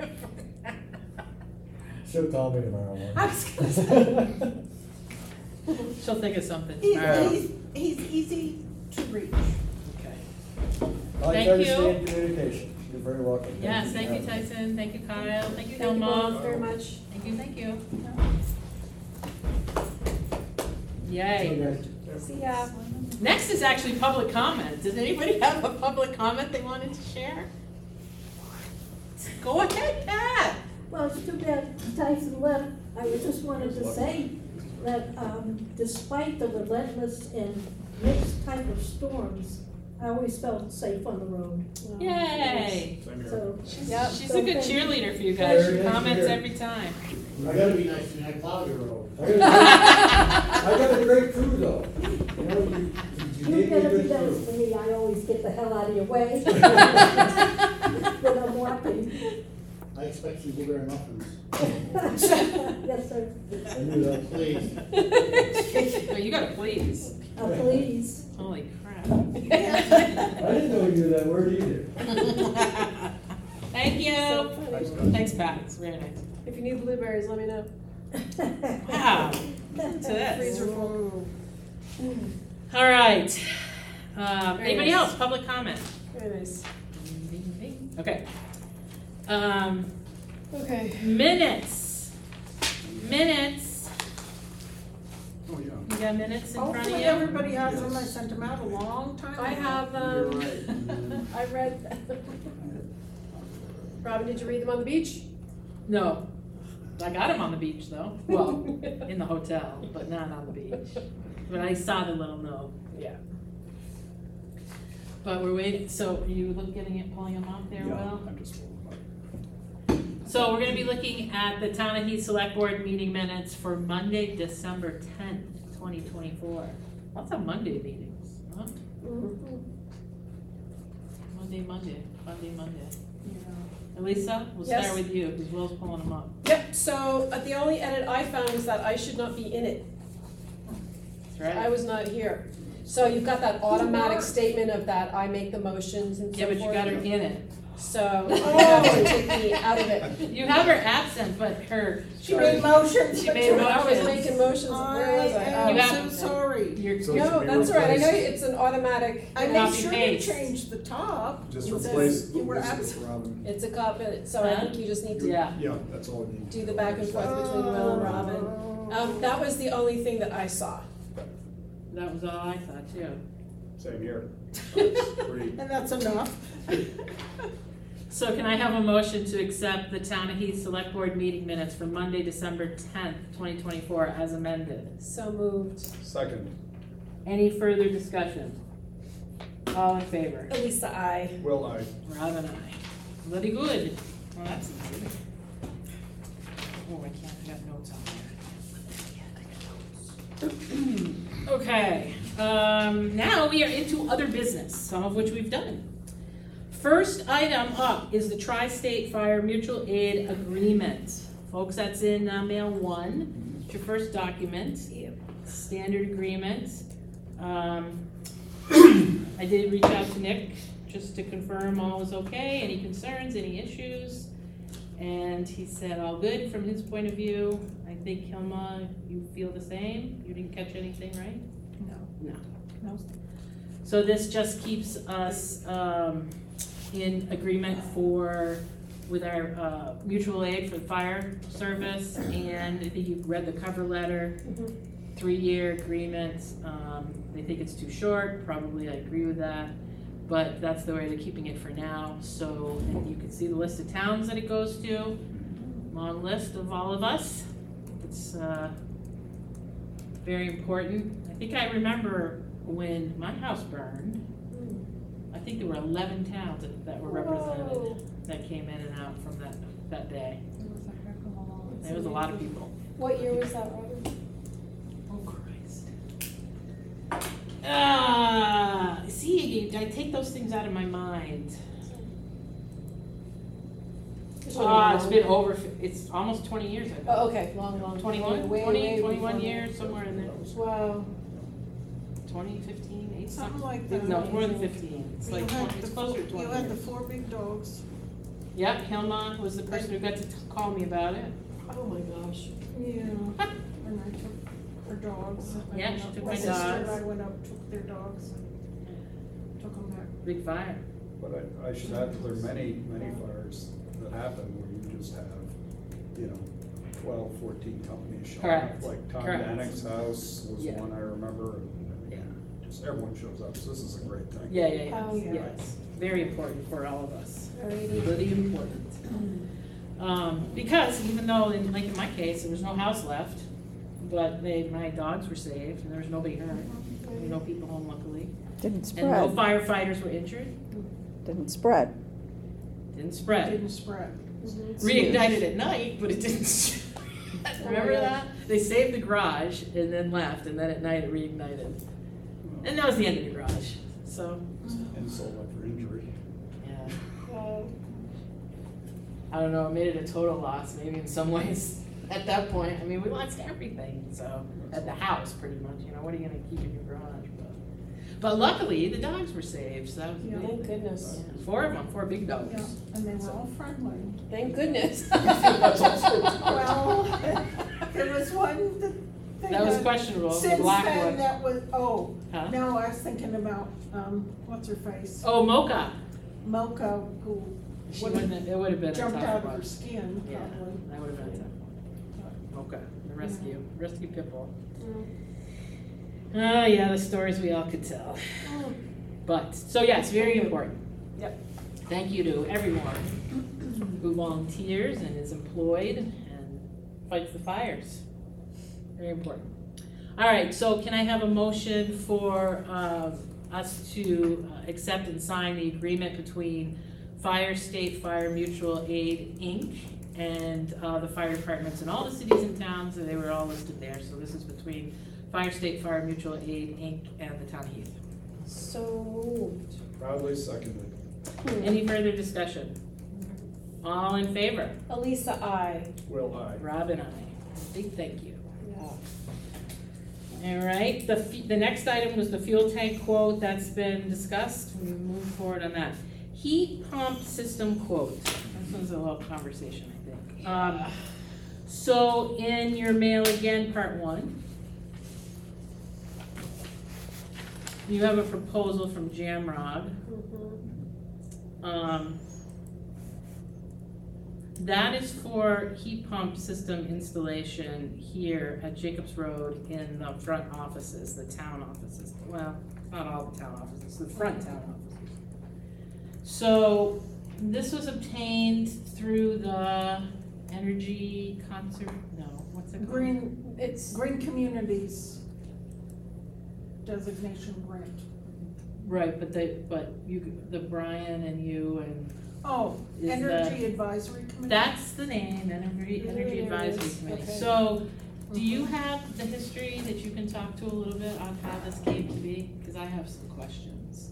She'll call me tomorrow morning. I was gonna say, She'll think of something he's, tomorrow. he's, he's easy to reach. Okay. I'll Thank try to you. stay in communication. You're very welcome. Yes, thank you, for having me. Tyson, thank you, Kyle, thank you, Thank you both Hilma. very much. Thank you, thank you. Yay. See ya. Next is actually public comment. Does anybody have a public comment they wanted to share? Go ahead, Pat. Well, it's too bad Tyson left. I was just wanted to say that um, despite the relentless and mixed type of storms, I always felt safe on the road. Yay. Same here. So, Yep. She's a good cheerleader for you guys. She Very good comments cheer. every time. I gotta be nice when I plow your road. I got a- I got a great crew though. You know, you, you you gave me a gotta be good nice crew. to me. I always get the hell out of your way when I'm walking. I expect you blueberry muffins. Yes, sir. I knew that. Please. No, you gotta please. Uh, please. Holy crap. I didn't know you knew that word either. Thank you. So funny. Thanks, Pat. It's very nice. If you need blueberries, let me know. Wow. To this. Freezer full. All right. Um, Very anybody nice. else? Public comment? Very nice. Okay. Um, Okay. minutes. Minutes. Oh, yeah. You got minutes in front of you? Hopefully everybody has them, I Yes. sent them out a long time ago. I have, You're um, right. I read that. Robin, did you read them on the beach? No, I got him on the beach though, well, in the hotel, but not on the beach. But I saw the little note, Yeah. but we're waiting, so you look, getting it, pulling them off there, Yeah, Will? I'm just. So we're gonna be looking at the Town of Heath Select Board meeting minutes for Monday, December tenth, twenty twenty-four. Lots of Monday meetings, huh? Mhm. Monday, Monday, Monday, Monday. Elisa, we'll Yes. start with you, because Will's pulling them up. Yep, so uh, the only edit I found is that I should not be in it. That's I right. was not here. So you've got that automatic weren't? statement of that I make the motions and so Yeah, forth. but you got her in it. So you have to take me out of it. You have her absent, but her, She made motions. She but made you're- I was motions. making motions, where was I? I You am have- so sorry. you're, So it should No, be that's all right, I know replaced. it's an automatic, I you made know, Copy sure to paste. change the top. Just It says replace you were Lisa absent. with Robin. it's a copy, so I think you just need to yeah. Yeah, that's all you need. do the back and forth between Will and Robin. Um, that was the only thing that I saw. That was all I thought too. Same here. That's pretty. And that's enough. So can I have a motion to accept the Town of Heath Select Board meeting minutes for Monday, December tenth, twenty twenty-four as amended? So moved. Second, Any further discussion? All in favor? Elisa, I. Will I? Rob and I. Very good. Well, that's easy. Oh, I can't, I got notes on there. Okay, um, now we are into other business, some of which we've done. First item up is the Tri-State Fire Mutual Aid Agreement. Folks, that's in uh, mail one. It's your first document. Standard agreement. Um, I did reach out to Nick just to confirm all was okay, any concerns, any issues. And he said all good from his point of view. I think Hilma, you feel the same? You didn't catch anything, right? No. No. No. So this just keeps us um, in agreement for, with our uh, mutual aid for the fire service, and I think you've read the cover letter, Mhm. three-year agreement. Um, They think it's too short, probably I agree with that, but that's the way they're keeping it for now. So, and you can see the list of towns that it goes to, long list of all of us. It's uh, very important. I think I remember when my house burned, I think there were eleven towns that, that were represented Whoa. that came in and out from that, that day. There was a lot of people. What year was that, Robin? Oh Christ. Ah, see, I take those things out of my mind. Ah, it's been over, fi- it's almost twenty years, I think. Oh, okay, long, long. Twenty-one, way, twenty, way twenty-one before. years, somewhere in there. Wow. Twenty, fifteen, eight, Something something. like that. No, it's more than fifteen. It's You like, had twenty- it's the closer to four- twenty You had the years. four big dogs. Yep, Hilma was the person who got to t- call me about it. Oh my gosh. Yeah. And I took her dogs. I Yeah, went she up- took my my sister and dogs. I went up, took their dogs, and took them back. Big fire. But I, I should add that there are many, many fires that happen where you just have, you know, twelve, fourteen companies showing up. Correct. Like Tom Correct. Danick's house was Yeah. one I remember, and Yeah. just everyone shows up, so this is a great thing. Yeah, yeah, yeah, Oh, yeah. yes. Very important for all of us. Alrighty. Really important. Um, because even though, in, like in my case, there was no house left, but they, my dogs were saved, and there was nobody hurt. There were no people home luckily. Didn't And no spread, firefighters were injured. didn't spread. Didn't spread. Didn't spread. Mhm. Reignited at night, but it didn't. Remember that? They saved the garage and then left, and then at night it reignited. And that was the end of the garage. So, Insult after injury. yeah. Wow. I don't know, it made it a total loss, maybe in some ways. At that point, I mean, we lost everything, so, at the house, pretty much, you know, what are you gonna keep in your garage? But, but luckily, the dogs were saved, so that was Yeah. big. Thank goodness. Yeah, Four of them, four big dogs. Yeah, and they were all friendly. Thank goodness. That's also- Well, there was one that they That was had- questionable, the Since black then, one. that was, oh, Huh? no, I was thinking about, um, what's her face? Oh, Mocha. Mocha, who She Would've wouldn't, have- it would have been a tough jumped out of one. her skin, Yeah, probably. that would have been a tough one. Okay, the rescue, rescue pit bull. Oh, yeah, the stories we all could tell. But, so yes, very important. Yep. Thank you to everyone who volunteers and is employed and fights the fires. Very important. All right, so can I have a motion for uh, us to uh, accept and sign the agreement between Fire State Fire Mutual Aid, Incorporated and uh, the fire departments in all the cities and towns, and they were all listed there. So this is between Fire State Fire Mutual Aid, Incorporated and the town of Heath. So moved. Proudly seconded. Any further discussion? All in favor? Elisa, I. Will I? Rob and I. Big thank you. Yeah. All right, the, f- the next item was the fuel tank quote that's been discussed. We move forward on that. Heat pump system quote. This one's a little conversation, I think. Um, so in your mail again, part one, you have a proposal from Jamrog. Mhm. Um, that is for heat pump system installation here at Jacobs Road in the front offices, the town offices. Well, not all the town offices, the front town offices. So this was obtained through the energy concert, no, what's it called? Green, It's, Green Communities designation grant. Right, but they, but you, the Brian and you and, Oh, Is Energy Advisory Committee? that's the name, Energy, There Energy it Advisory is, Committee. okay. So, do you have the history that you can talk to a little bit on how this came to be? Because I have some questions.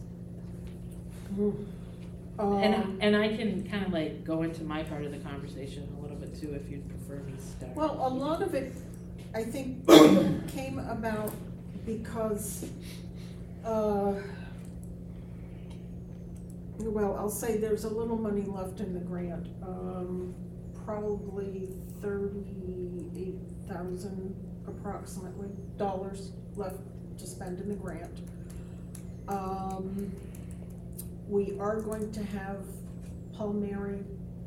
Um, And, and I can kind of like go into my part of the conversation a little bit too, if you'd prefer me to start. Well, a lot of it, I think, came about because, uh, well, I'll say there's a little money left in the grant, um, probably thirty-eight thousand approximately dollars left to spend in the grant. Um, we are going to have Paul Mary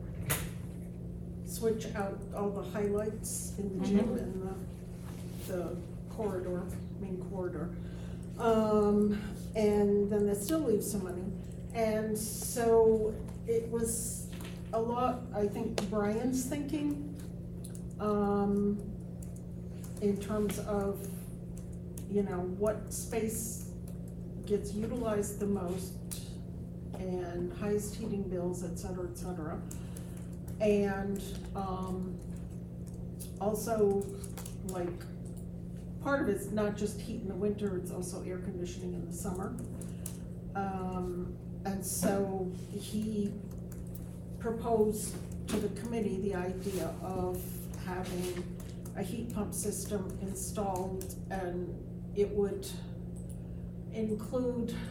switch out all the highlights in the gym Mhm. and the, the corridor, main corridor. Um, and then that still leaves some money. And so it was a lot, I think, Brian's thinking, um, in terms of, you know, what space gets utilized the most and highest heating bills, et cetera, et cetera. And, um, also, like, part of it's not just heat in the winter, it's also air conditioning in the summer. Um, and so he proposed to the committee the idea of having a heat pump system installed, and it would include,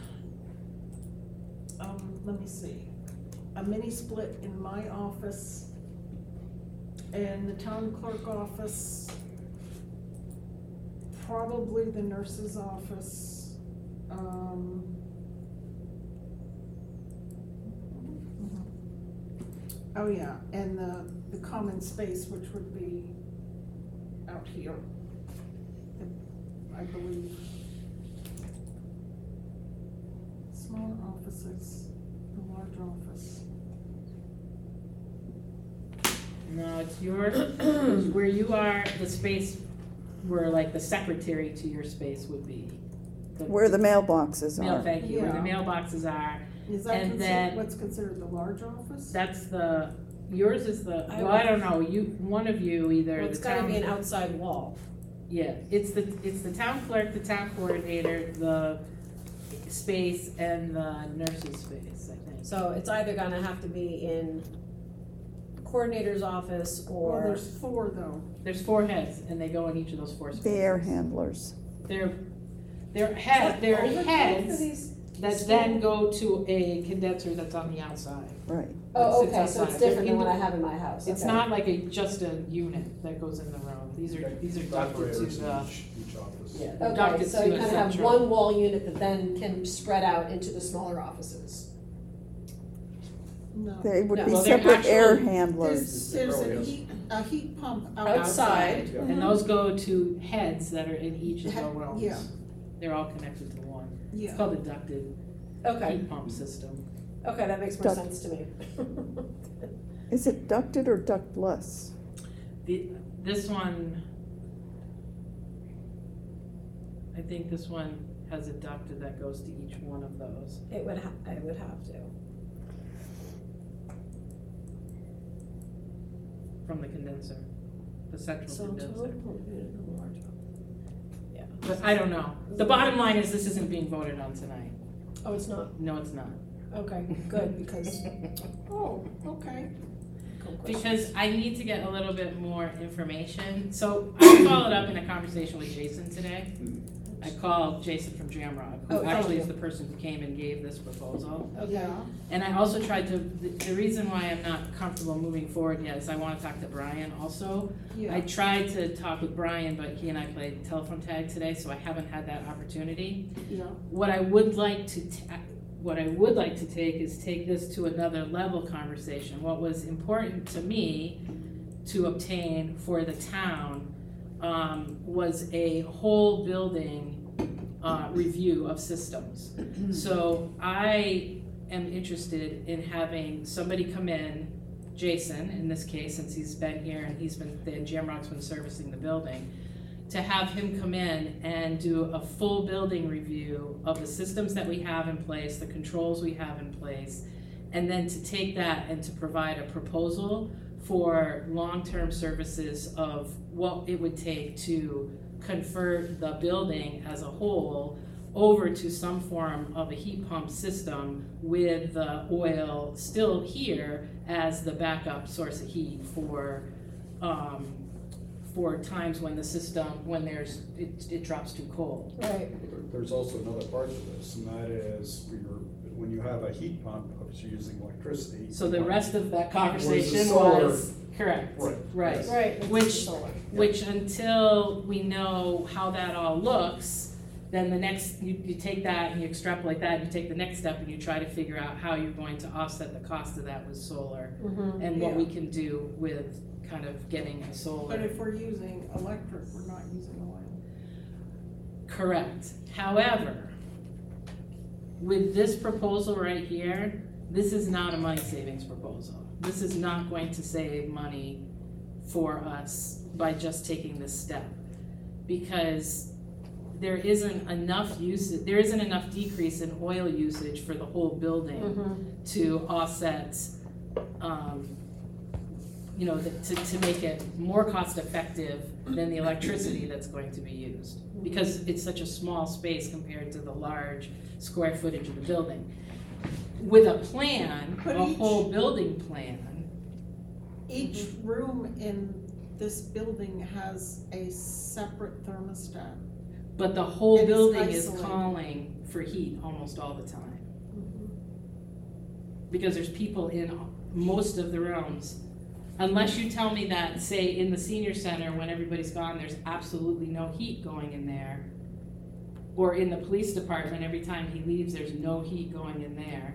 um, let me see, a mini split in my office, and the town clerk office, probably the nurse's office, um, oh yeah, and the, the common space, which would be out here, I believe. Smaller offices, the large office. No, it's your, where you are, the space where like the secretary to your space would be. The- Where the mailboxes Mail, are. thank you, where the Yeah. mailboxes are. Is that And considered, then- what's considered the large office? That's the, yours is the, I well, I would- don't know, you, one of you, either well, the it's gotta be an town. outside wall. Yeah, it's the, it's the town clerk, the town coordinator, the space, and the nurse's space, I think. So it's either gonna have to be in the coordinator's office Well, or, there's four though. There's four heads, and they go in each of those four spaces. The air handlers. They're, they're head, they're Overflow for heads these- that then go to a condenser that's on the outside. Right. Oh, Sits okay, so it's outside. different than They're what I in- have in my house, It's okay. not like a, just a unit that goes in the room. These are, these are ducted to Operators in the, each, each office. yeah, they're Okay, ducted so to you a kind of have central. one wall unit that then can spread out into the smaller offices. No. They would No. be Well, they're separate air actually- handlers. There's, there's Probably a is. heat, a heat pump Outside. outside. Yeah. And those go to heads that are in each of the He- rooms. yeah. they're all connected to one. It's Yeah. called a ducted Okay, heat pump system. okay, that makes more Duct. sense to me. Is it ducted or ductless? The, this one, I think this one has a ducted that goes to each one of those. It would ha, I would have to. From the condenser, the central So to condenser. a large. Yeah. But I don't know. The bottom line is this isn't being voted on tonight. Oh, it's not? No, it's not. Okay, good, because. Oh, okay. cool question. Because I need to get a little bit more information. So I followed up in a conversation with Jason today. I called Jason from Jamrock, who Oh, thank actually you. is the person who came and gave this proposal. Okay. And I also tried to, the, the reason why I'm not comfortable moving forward yet is I wanna talk to Brian also. I Yeah, tried to talk with Brian, but he and I played telephone tag today, so I haven't had that opportunity. yeah. What I would like to, ta- what I would like to take is take this to another level conversation. What was important to me to obtain for the town, um, was a whole building, uh, review of systems. So I am interested in having somebody come in, Jason, in this case, since he's been here and he's been, the Jamrock's been servicing the building, to have him come in and do a full building review of the systems that we have in place, the controls we have in place, and then to take that and to provide a proposal for long-term services of what it would take to convert the building as a whole over to some form of a heat pump system with the oil still here as the backup source of heat for, um, for times when the system, when there's, it, it drops too cold. Right, There's also another part to this, and that is when you're, when you have a heat pump, obviously using electricity. So the rest of that conversation solar. was, correct, Right. right. right. it's Which- solar. Which until we know how that all looks, then the next, you, you take that and you extrapolate that, and you take the next step and you try to figure out how you're going to offset the cost of that with solar Mhm. and what Yeah. we can do with kind of getting a But solar. if we're using electric, we're not using oil. Correct. However, with this proposal right here, this is not a money savings proposal. This is not going to save money for us by just taking this step. Because there isn't enough use, there isn't enough decrease in oil usage for the whole building Mhm. to offset, um, you know, the- to, to make it more cost effective than the electricity that's going to be used. Because it's such a small space compared to the large square footage of the building. With a plan, But a each- whole building plan, Each room in this building has a separate thermostat. but the whole It is building is isolated. calling for heat almost all the time. Mm-hmm. Because there's people in most of the rooms. Unless you tell me that, say, in the senior center, when everybody's gone, there's absolutely no heat going in there. Or in the police department, every time he leaves, there's no heat going in there.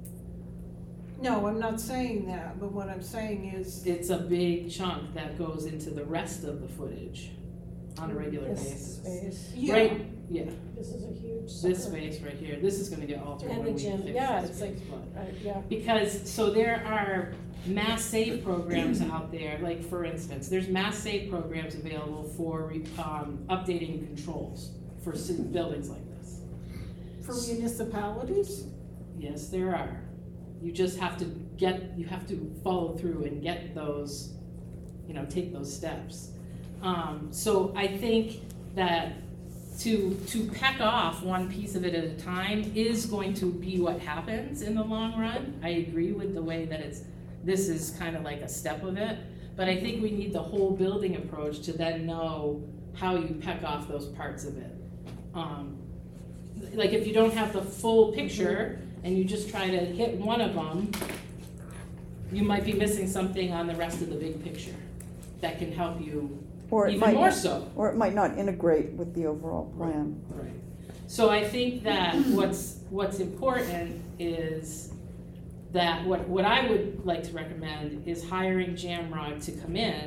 No, I'm not saying that, but what I'm saying is, It's a big chunk that goes into the rest of the footage on a regular This basis. space, yeah, Right, yeah, this is a huge. this sucker. space right here, this is gonna get altered And when the we gym, fix yeah, this it's like, space, but- uh, yeah, Because, so there are mass save programs out there, like for instance, there's mass save programs available for, um, updating controls for ci- buildings like this. for municipalities, Yes, there are. You just have to get, you have to follow through and get those, you know, take those steps. Um, so I think that to, to peck off one piece of it at a time is going to be what happens in the long run. I agree with the way that it's, this is kind of like a step of it, but I think we need the whole building approach to then know how you peck off those parts of it. Um, like if you don't have the full picture and you just try to hit one of them, you might be missing something on the rest of the big picture that can help you Or it even might, more so. or it might not integrate with the overall plan. Right. So I think that what's, what's important is that what, what I would like to recommend is hiring Jamrod to come in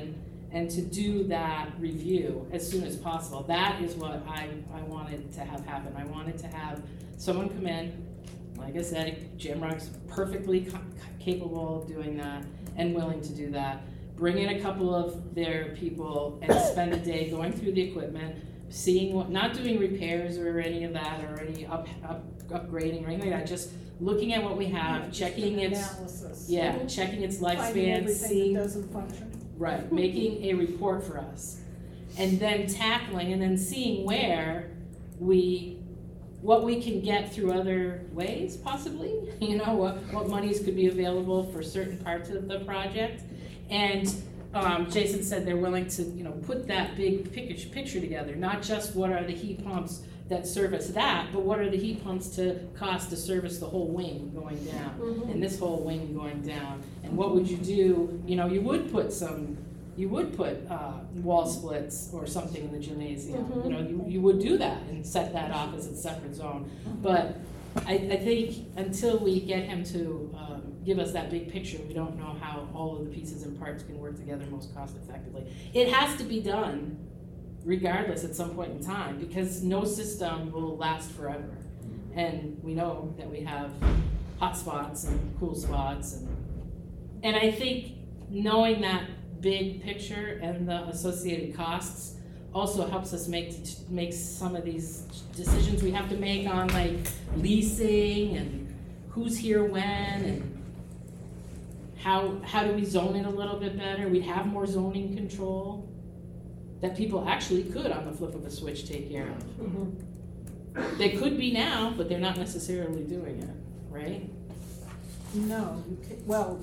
and to do that review as soon as possible. That is what I, I wanted to have happen. I wanted to have someone come in, like I said, Jamrock's perfectly ca- capable of doing that and willing to do that. Bring in a couple of their people and spend a day going through the equipment, seeing what, not doing repairs or any of that or any up, up upgrading or anything like that, just looking at what we have, Yeah, checking an its, analysis. yeah, Mhm. checking its Finding lifespan, everything seeing, that doesn't function. right, making a report for us. And then tackling and then seeing where we, what we can get through other ways possibly, you know, what, what monies could be available for certain parts of the project. And um, Jason said they're willing to, you know, put that big picture, picture together, not just what are the heat pumps that service that, but what are the heat pumps to cost to service the whole wing going down, Mhm. and this whole wing going down, and what would you do, you know, you would put some, you would put uh, wall splits or something in the gymnasium, Mhm. you know, you, you would do that and set that off as a separate zone, but I, I think until we get him to um, give us that big picture, we don't know how all of the pieces and parts can work together most cost effectively. It has to be done regardless at some point in time, because no system will last forever. And we know that we have hot spots and cool spots, and and I think knowing that big picture and the associated costs also helps us make make some of these decisions we have to make on like leasing and who's here when and how how do we zone it a little bit better. We'd have more zoning control that people actually could, on the flip of a switch, take care of. Mhm. They could be now, but they're not necessarily doing it, right? No, you ca well,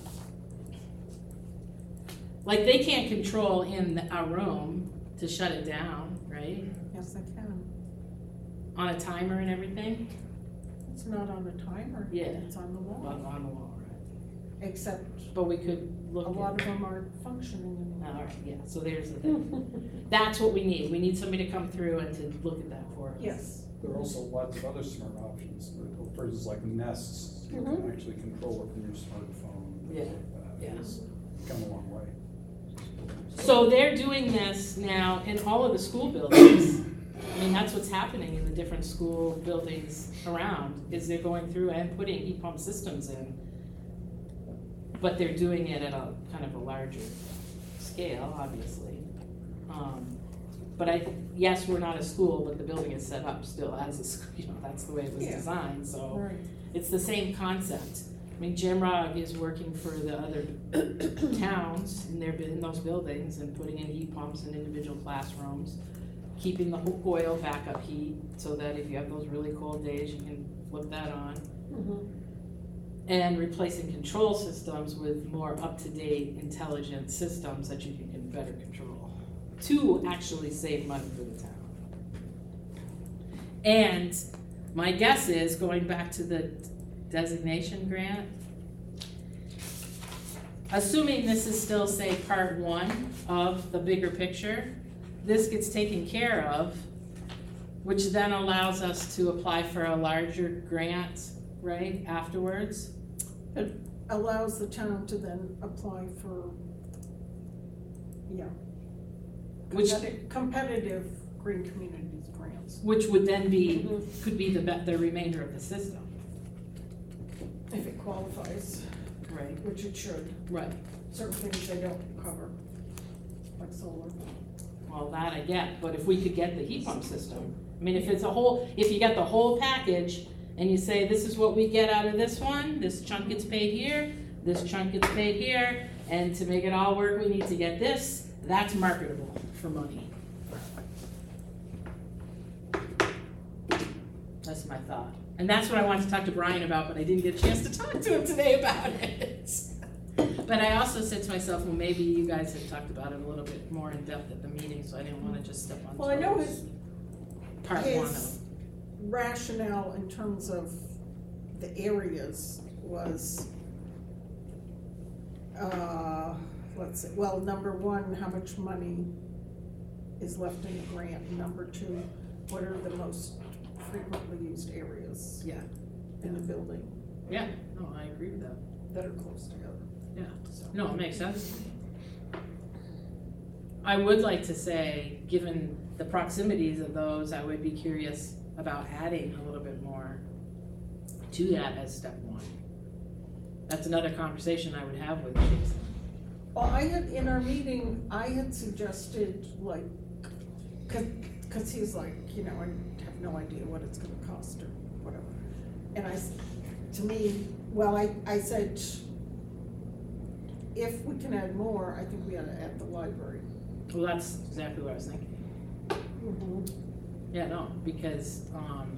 Like, they can't control in the- our room to shut it down, right? yes, I can. On a timer and everything? It's not on a timer. Yeah. It's on the Well, wall, on the wall, right? except But we could look a at. lot of them aren't functioning All anymore. right, yeah, so there's the thing. That's what we need. We need somebody to come through and to look at that for us. Yes. There are also lots of other smart options, for instance, like Nests, you can actually control it from your smartphone. Yeah, things like that. yeah. It's come a long way. So they're doing this now in all of the school buildings. I mean, that's what's happening in the different school buildings around, is they're going through and putting heat pump systems in. But they're doing it at a kind of a larger scale, obviously. Um, But I, yes, we're not a school, but the building is set up still as a school, you know, that's the way it was Yeah. designed, so. Right. It's the same concept. I mean, Jamrog is working for the other towns in their, in those buildings and putting in heat pumps in individual classrooms, keeping the whole oil backup heat so that if you have those really cold days, you can flip that on. Mhm. And replacing control systems with more up-to-date intelligent systems that you can, can better control to actually save money for the town. And my guess is, going back to the designation grant, assuming this is still, say, part one of the bigger picture, this gets taken care of, which then allows us to apply for a larger grant, right, afterwards. It allows the town to then apply for, yeah. Which- competi- Competitive green communities grants, Which would then be, could be the, be- the remainder of the system. if it qualifies, Right. which it should. Right. Certain things they don't cover, like solar. Well, that I get, but if we could get the heat pump system, I mean, if it's a whole, if you get the whole package and you say, this is what we get out of this one, this chunk gets paid here, this chunk gets paid here, and to make it all work, we need to get this, that's marketable for money. That's my thought. And that's what I wanted to talk to Brian about, but I didn't get a chance to talk to him today about it. But I also said to myself, well, maybe you guys had talked about it a little bit more in depth at the meeting, so I didn't wanna just step on toes. Well, I know his, Part one of his rationale in terms of the areas was, uh, let's see, well, number one, how much money is left in the grant, and number two, what are the most frequently used areas Yeah, in the building yeah, no, I agree with that. that are close together. Yeah, So- no, it makes sense. I would like to say, given the proximities of those, I would be curious about adding a little bit more to that as step one. That's another conversation I would have with Jason. Well, I had, in our meeting, I had suggested like, cause, cause he's like, you know, I have no idea what it's gonna cost or whatever. And I, s- to me, well, I, I said, if we can add more, I think we ought to add the library. Well, that's exactly what I was thinking. Yeah, no, because, um,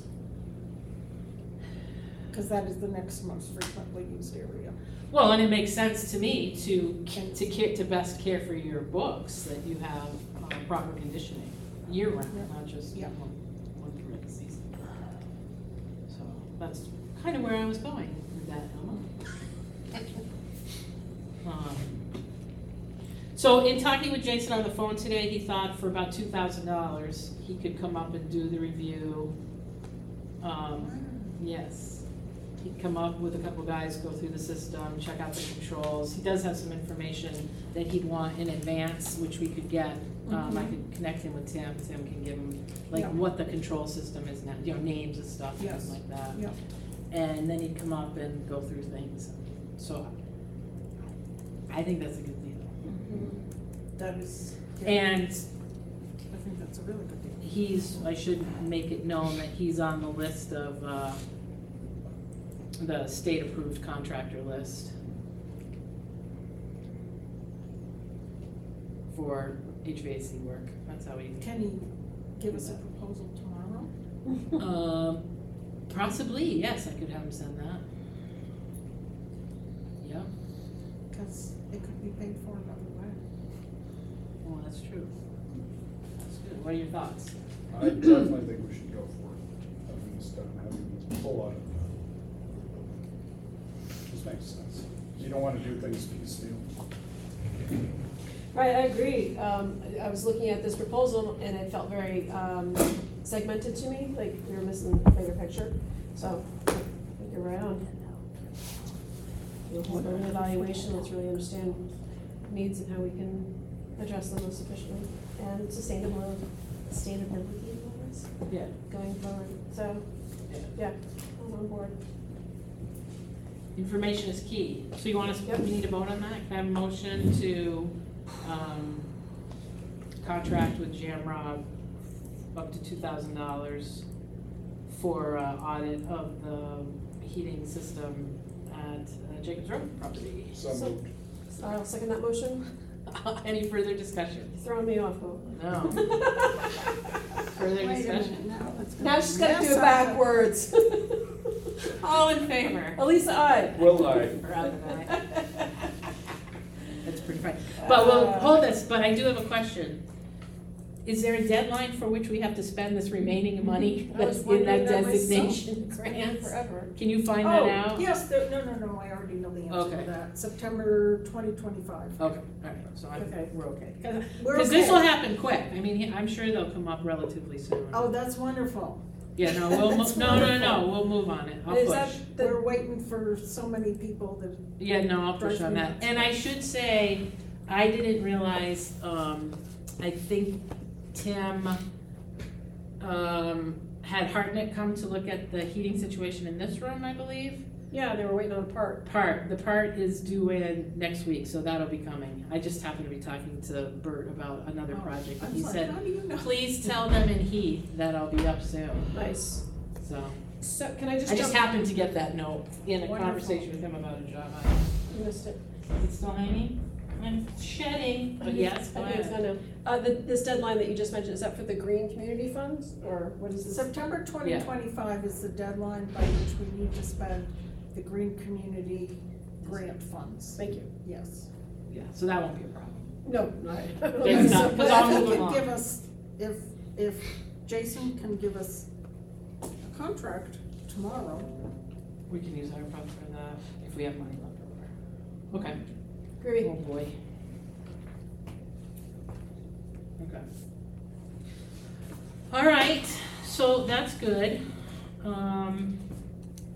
Cause that is the next most frequently used area. well, and it makes sense to me to, to care, to best care for your books, that you have uh, proper conditioning year round, Yeah. not just Yeah. one, one through the season. So that's kind of where I was going with that, Emma. Um, So in talking with Jason on the phone today, he thought for about two thousand dollars, he could come up and do the review. Um, yes, he'd come up with a couple guys, go through the system, check out the controls. He does have some information that he'd want in advance, which we could get. Um, I could connect him with Tim, Tim can give him, like, Yeah. what the control system is now, you know, names and stuff, Yes. things like that. Yeah. And then he'd come up and go through things. So I think that's a good deal. That is. yeah, And I think that's a really good deal. he's, I should make it known that he's on the list of, uh, the state-approved contractor list for H V A C work. That's how he, Can he give us a proposal tomorrow? um, possibly, yes, I could have him send that. Yeah, Cause it could be paid for another way. well, that's true. That's good. What are your thoughts? I definitely think we should go for it, having this done, having this pull out of it. Just makes sense. You don't wanna do things piecemeal. Right, I agree. Um, I I was looking at this proposal and it felt very, um, segmented to me, like we were missing the bigger picture. So, I think you're right on. We'll hold an evaluation, let's really understand needs and how we can address them most efficiently and sustainably, sustainability wise, Yeah. going forward. So, Yeah. yeah, I'm on board. Information is key. So you want us, Yep. we need to vote on that? Can I have a motion to, um, contract with Jamrock up to two thousand dollars for, uh, audit of the heating system at uh, Jacobs Road property? So So- moved. I'll second that motion. Any further discussion? Throwing me off, Will. No. Further Wait a discussion? minute, now it's gonna Now be she's gotta do mess it up. backwards. All in favor? Elisa, aye. Will I? Robin, aye. That's pretty fine. But we'll hold this, but I do have a question. Is there a deadline for which we have to spend this remaining money I was that's in that wondering that myself. designation It's been grant? forever. Can you find that Oh, out? yes, there, no, no, no, I already know the answer Okay. to that, September twenty twenty-five. Okay, all right, so I'm, Okay. we're okay. We're Because this okay. will happen quick. I mean, he- I'm sure they'll come up relatively soon. Oh, that's wonderful. Yeah, no, we'll, mo- That's no, no, no, wonderful. we'll move on it. I'll Is push. that the, We're waiting for so many people that, Yeah, no, I'll push Drives on me that. nuts. And I should say, I didn't realize, um, I think Tim, um, had Hartnett come to look at the heating situation in this room, I believe. yeah, they were waiting on a part. Part, the part is due in next week, so that'll be coming. I just happened to be talking to Bert about another Oh, project, I and was he like, said, how do you know? please tell them in Heath that I'll be up soon, Nice. so. So, can I just I just jump? happened to get that note in a Wonderful. conversation with him about a job. I missed it. Is it still hanging? I'm shedding, but yes, go I think it's ahead. gonna, uh, the, this deadline that you just mentioned, is that for the green community funds, or what is this? September twenty twenty-five is the deadline by which we need to spend the green community grant funds. Thank you. Yes. Yeah, so that won't be a problem. No, not. It's not- But because I'll if he move can along. give us, if, if Jason can give us a contract tomorrow, We can use our funds for that if we have money left over. Okay. Oh, Groovy. boy. Okay. All right, so that's good. Um.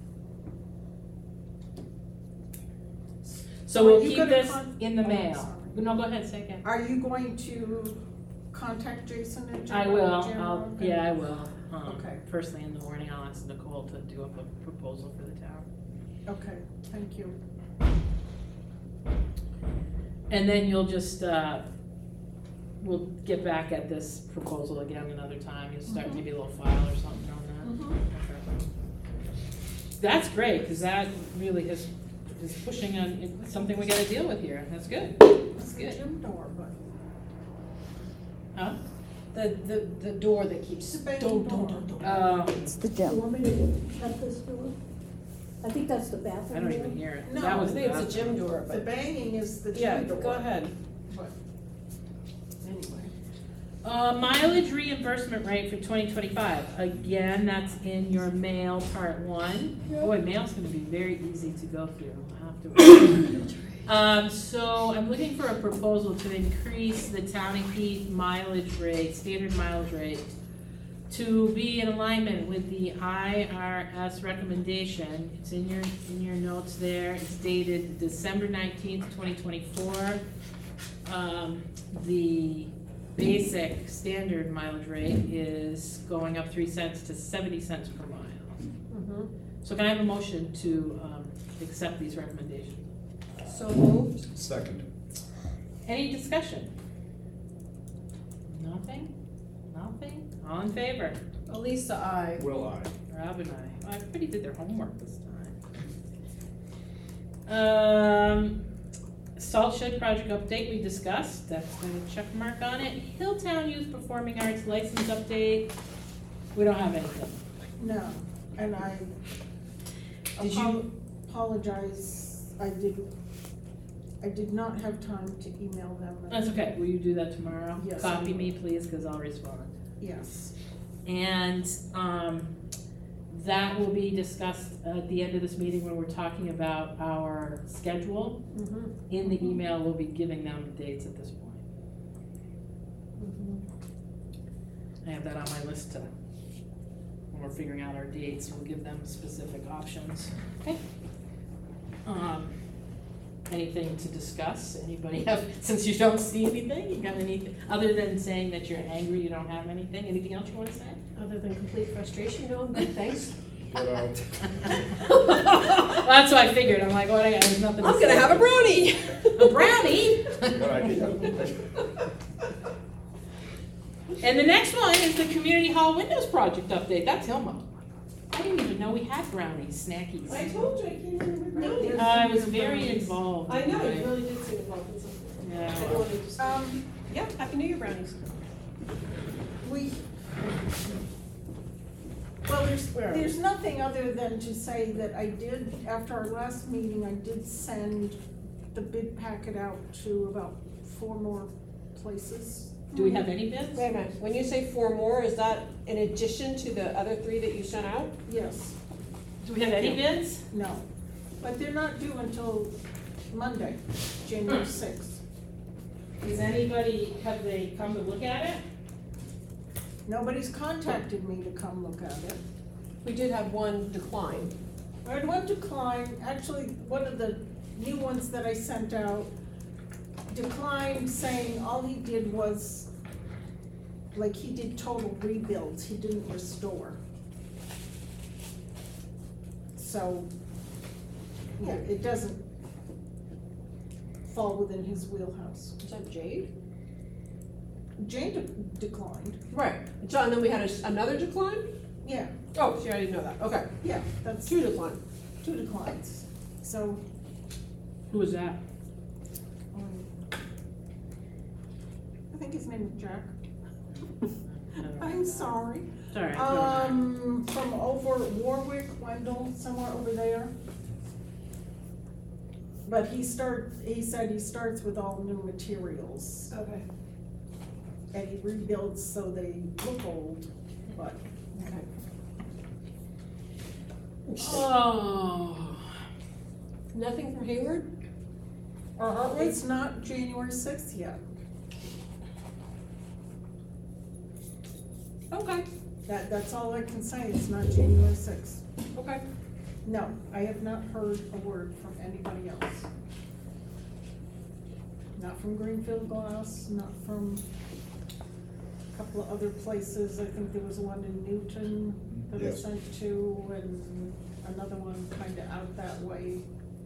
So Were we'll you keep gonna this con- in the oh, mail. sorry. No, go ahead, say again. Are you going to contact Jason and I General? will, General? I'll, Okay. yeah, I will. Um, Okay. First thing in the morning, I'll ask Nicole to do up a proposal for the town. Okay, thank you. And then you'll just, uh, we'll get back at this proposal again another time. You'll start Mhm. maybe a little file or something on that. Mhm. Okay. That's great, because that really is, is pushing on, it's something we gotta deal with here. That's good. That's The good. gym door, but Huh? The, the, the door that keeps. It's a banging dun, door. dun, dun, dun. Oh, It's the You gym. want me to shut this door? I think that's the bathroom. I don't door. even hear it. No, That I was think it's a the- gym door, the but, banging is the yeah, gym door. go ahead. But Anyway. Uh, mileage reimbursement rate for twenty twenty-five. Again, that's in your mail, part one. Boy, mail's gonna be very easy to go through. I'll have to- Um, so I'm looking for a proposal to increase the Town of Heath mileage rate, standard mileage rate, to be in alignment with the I R S recommendation. It's in your, in your notes there. It's dated December nineteenth, twenty twenty-four. Um, the basic standard mileage rate is going up three cents to seventy cents per mile. Mhm. So can I have a motion to, um, accept these recommendations? So moved. Second. Any discussion? Nothing? Nothing? All in favor? Elisa, I. Will I? Rob and I. Well, everybody did their homework this time. Um, Salt Shed Project update we discussed. That's got a check mark on it. Hilltown Youth Performing Arts license update. We don't have anything. no, and I Did you- apo- apologize, I did, I did not have time to email them. That's okay. Will you do that tomorrow? Yes, Copy I me, please, because I'll respond. Yes, And um, that will be discussed at the end of this meeting when we're talking about our schedule. Mhm. In the email, we'll be giving them dates at this point. Mhm. I have that on my list to, when we're figuring out our dates, we'll give them specific options. Okay. Um, anything to discuss? Anybody have, since you don't see anything, you got anything, other than saying that you're angry you don't have anything, anything else you wanna say? Other than complete frustration, no, I'm good, thanks. Get out. Well, that's what I figured, I'm like, what, I got, there's nothing to I'm gonna say. have a brownie. A brownie? Good idea. And the next one is the Community Hall Windows Project update, that's Hilma. I didn't even know we had brownies, snackies. I told you, I came here with brownies. I was very involved. I know, in you my- really did seem involved in something. I don't Yeah. want to just. um, Yeah, Happy New Year brownies. we, well, there's, Where are we? there's nothing other than to say that I did, after our last meeting, I did send the bid packet out to about four more places. Do we have any bids? Wait a minute, when you say four more, is that in addition to the other three that you sent out? Yes, Do we have any bids? no, but they're not due until Monday, January sixth. Is anybody, have they come to look at it? Nobody's contacted me to come look at it. We did have one decline. I had one decline, actually, one of the new ones that I sent out declined, saying all he did was, like, he did total rebuilds, he didn't restore. So, yeah, it doesn't fall within his wheelhouse. Is that Jade? Jane de- declined, Right. So, and then we had a s another decline? yeah, Oh, see, I didn't know that, okay. yeah, that's Two decline. two declines, so, Who was that? um, I think his name is Jack. I'm sorry. It's all right. Um, from over Warwick, Wendell, somewhere over there. But he start, he said he starts with all new materials, Okay. and he rebuilds so they look old, but. Okay. Oh. Nothing from Hayward? Uh, it's not January sixth yet. Okay, That, that's all I can say, it's not January sixth. okay. No, I have not heard a word from anybody else. not from Greenfield Glass, not from a couple of other places. I think there was one in Newton that I Yes. sent to, and another one kinda out that way.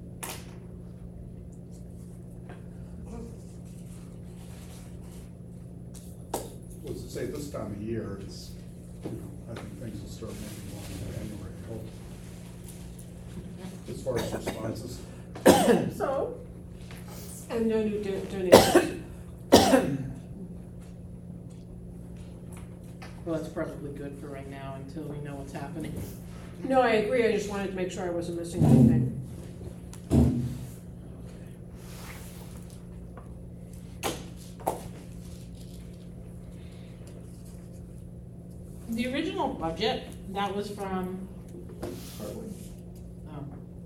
Well, to say this time of year, it's, you know, I think things will start moving along in January, I hope. As far as responses. So, And no new do- donations. Well, that's probably good for right now until we know what's happening. No, I agree, I just wanted to make sure I wasn't missing anything. The original budget, that was from, Hartwood. oh,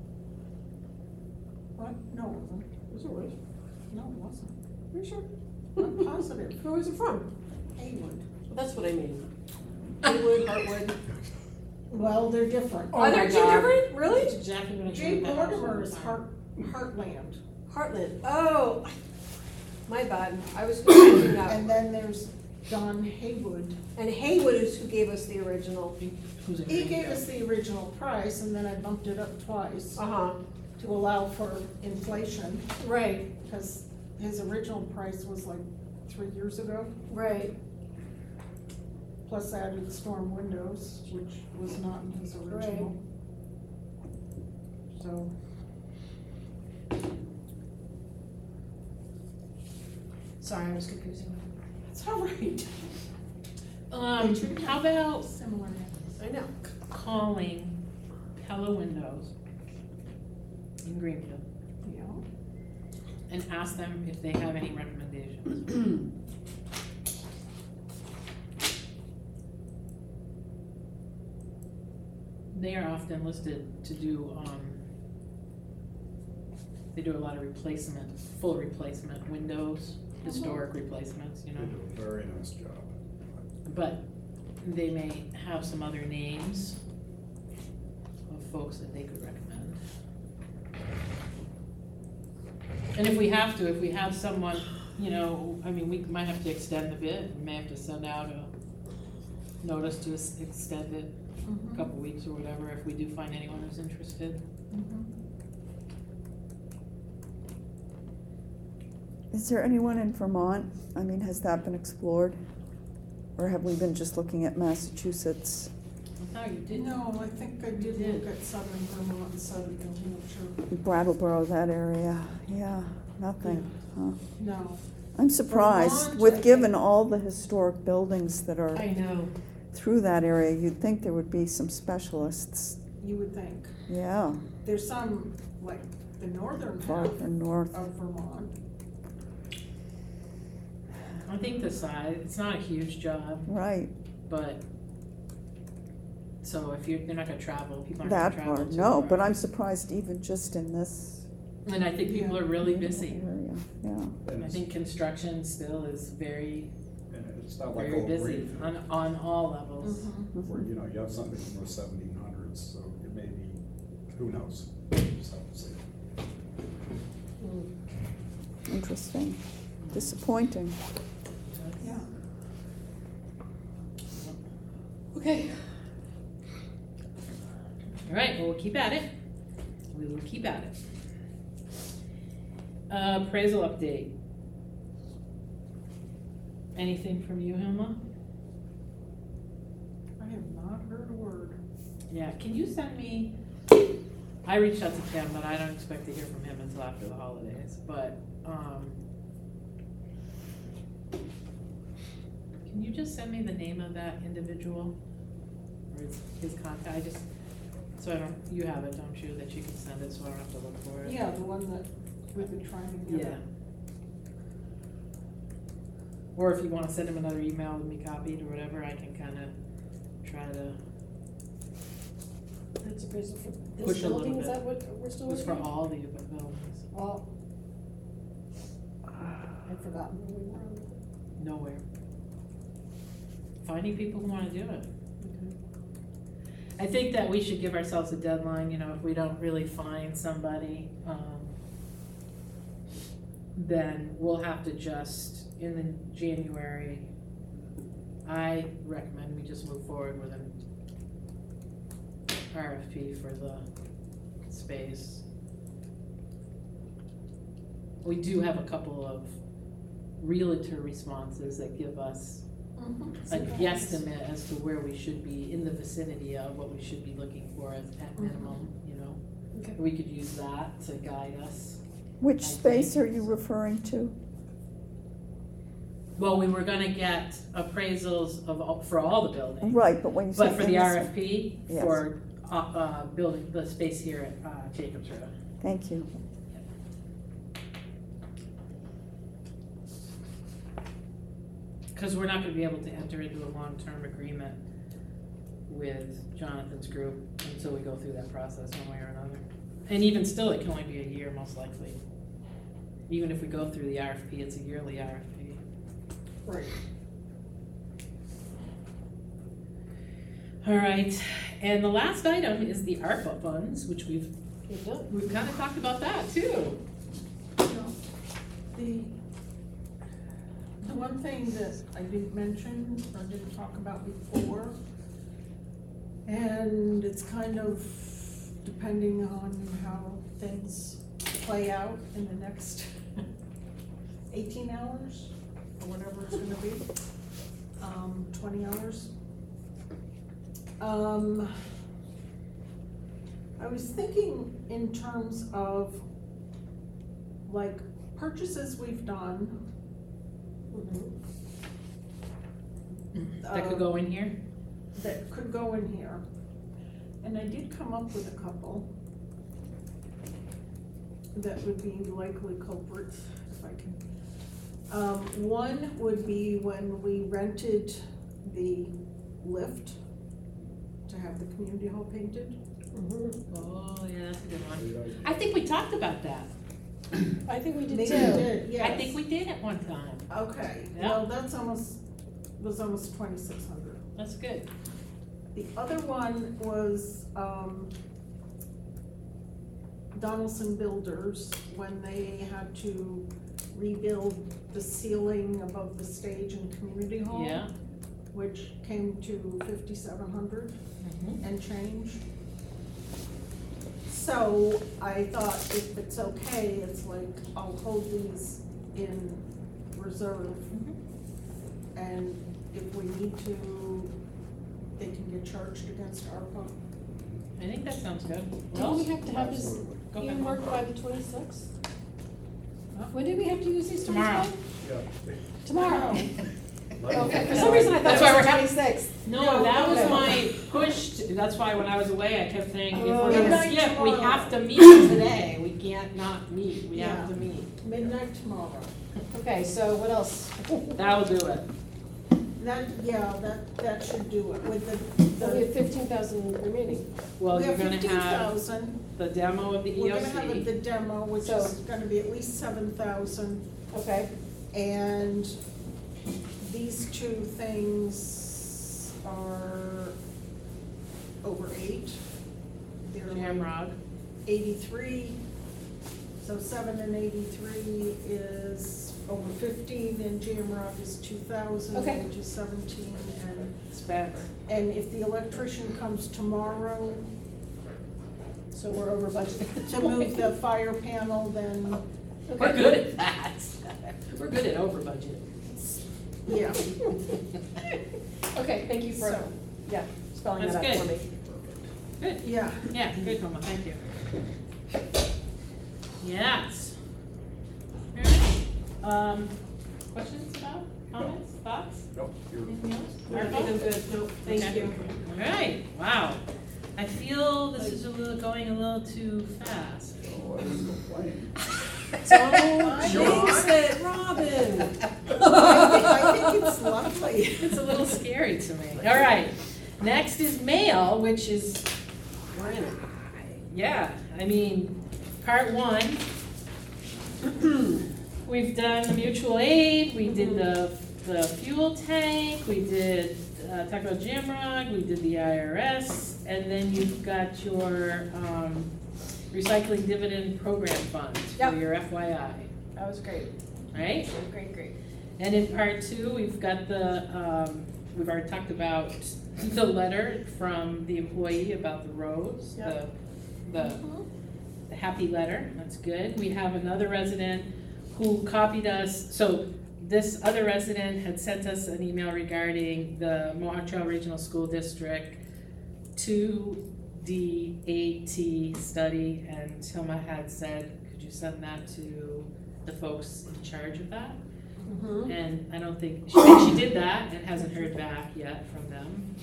What? No, it wasn't. Was it right? No, it wasn't. Are you sure? I'm positive. Who is it from? Haywood. That's what I mean. Haywood, Hartwood. Well, they're different. Are there my two God. different? Really? that's exactly what I Jay did. Mortimer is Heart, Heartland. Heartland. Oh, my bad. I was confusing that. And then there's Don Haywood. And Haywood is who gave us the original. Who's in He gave Greenfield? us the original price, and then I bumped it up twice Uh-huh. to allow for inflation, Right, because his original price was like three years ago, right. plus added storm windows, which was not in his original. So, Sorry, I was confusing. it's all right. Um, how about Similar. I know. calling Pella Windows in Greenfield Yeah. and ask them if they have any recommendations? They are often listed to do, um, they do a lot of replacement, full replacement windows, historic replacements, you They know? do a very nice job. But they may have some other names of folks that they could recommend. And if we have to, if we have someone, you know, I mean, we might have to extend the bid, we may have to send out a notice to s- extend it a couple weeks or whatever, if we do find anyone who's interested. Is there anyone in Vermont? I mean, has that been explored? Or have we been just looking at Massachusetts? I thought you did. No, I think I did look at southern Vermont and southern New Hampshire. Brattleboro, that area, yeah, nothing, huh? No. I'm surprised, Vermont, I with think- given all the historic buildings that are I know. through that area, you'd think there would be some specialists, You would think. yeah, There's some, like, the northern half farther north. of Vermont. I think the size, it's not a huge job, Right, but, so if you're, they're not gonna travel, people aren't gonna that travel part, too no, far. but I'm surprised even just in this And I think people are really busy. area, yeah. And I it's, think construction still is very, and it's not like very old busy Greenfield, on, on all levels. Mhm. where, you know, you have something from the seventeen hundreds, so it may be, who knows? Just have to see. Interesting, disappointing. Yeah. Okay. All right, well, we'll keep at it. We will keep at it. Uh, appraisal update. Anything from you, Hilma? I have not heard a word. Yeah, can you send me, I reached out to Kim, but I don't expect to hear from him until after the holidays, but, um, can you just send me the name of that individual? Or his, his contact, I just, so I don't, you have it, don't you, that you can send it, so I don't have to look for it? Yeah, the one that we've been trying to get. Yeah. Or if you wanna send him another email with me copied or whatever, I can kinda try to, That's appraisal for this Push a little building, is bit. that what we're still it was looking for at? all the buildings, All. I've forgotten where we were on that. nowhere. Finding people who wanna do it. I think that we should give ourselves a deadline, you know, if we don't really find somebody, um, then we'll have to just, in the January, I recommend we just move forward with an R F P for the space. We do have a couple of realtor responses that give us a guesstimate as to where we should be in the vicinity of what we should be looking for as at minimum, you know? Okay. We could use that to guide us. Which I space think- are you referring to? Well, we were gonna get appraisals of, all- for all the buildings. Right, but when you say. But for the in R F P, Yes. for, uh, uh, building, the space here at, uh, Jacobs Road. Thank you. Cause we're not gonna be able to enter into a long-term agreement with Jonathan's group until we go through that process one way or another. And even still, it can only be a year most likely. Even if we go through the R F P, it's a yearly R F P. Right. All right, and the last item is the ARPA funds, which we've, You've done. we've kind of talked about that too. No. The, the one thing that I didn't mention, or didn't talk about before, and it's kind of depending on how things play out in the next eighteen hours, or whatever it's gonna be, um, twenty hours. Um, I was thinking in terms of, like, purchases we've done. That could go in here? That could go in here. And I did come up with a couple that would be likely culprits, if I can. Um, one would be when we rented the lift to have the community hall painted. Oh, yeah, that's a good one. I think we talked about that. I think we did Maybe too. we did, yes. I think we did at one time. Okay, Yeah. well, that's almost, was almost twenty-six hundred. That's good. The other one was, um, Donaldson Builders, when they had to rebuild the ceiling above the stage in Community Hall. Yeah. Which came to fifty-seven hundred Mhm. and change. So I thought if it's okay, it's like, I'll hold these in reserve. Mm-hmm. And if we need to, they can get charged against ARPA. I think that sounds good. Don't we have to have this Absolutely. Go ahead. earmarked by the twenty-sixth? Huh? When do we have to use these tools Tomorrow. by? Yeah. Tomorrow. Like- Okay, for some reason I thought That's it why was we're the having- twenty-sixth. No, that was Okay. my push, to- that's why when I was away, I kept saying, if Oh. we're gonna Midnight skip, we tomorrow. have to meet today. We can't not meet, we have Yeah. to meet. Midnight tomorrow. Okay, so what else? That'll do it. That, yeah, that, that should do it with So we have the, fifteen thousand remaining. the, Well, we you're have gonna fifteen have thousand. the demo of the E We're O gonna have it- the C. demo, which So- is gonna be at least seven thousand. Okay, And these two things are over eight. They're like Jamrog. eighty-three, so seven and eighty-three is over fifteen, and Jamrock is two thousand, Okay. which is seventeen, and, Spec. and if the electrician comes tomorrow so we're over budget. to move the fire panel, then, We're Okay. good at that. We're good at over budget. yeah. Okay, thank you for, So- yeah, spelling that That's out for good. me. Good. Yeah, Yeah, good, Norma, thank you. Yes. All right. Um, questions about, comments, thoughts, Nope, you're, anything else? I think I'm good, no, thank Okay. you. All right, wow. I feel this is a little, going a little too fast. oh, I didn't complain. Don't Sure. jinx it, Robin. I think, I think it's lovely. It's a little scary to me. All right, next is mail, which is, We're in it. yeah, I mean, part one. We've done the mutual aid, we did the, the fuel tank, we did, uh, talked about Jamrog, we did the I R S, and then you've got your, um, recycling dividend program fund for Yep. your F Y I. That was great, right? great, great. And in part two, we've got the, um, we've already talked about the letter from the employee about the roads, the, Yep. the, the happy letter, that's good. We have another resident who copied us, so this other resident had sent us an email regarding the Mohawk Trail Regional School District two D A T study, and Hilma had said, could you send that to the folks in charge of that? Mm-hmm. And I don't think, she thinks she did that and hasn't heard back yet from them.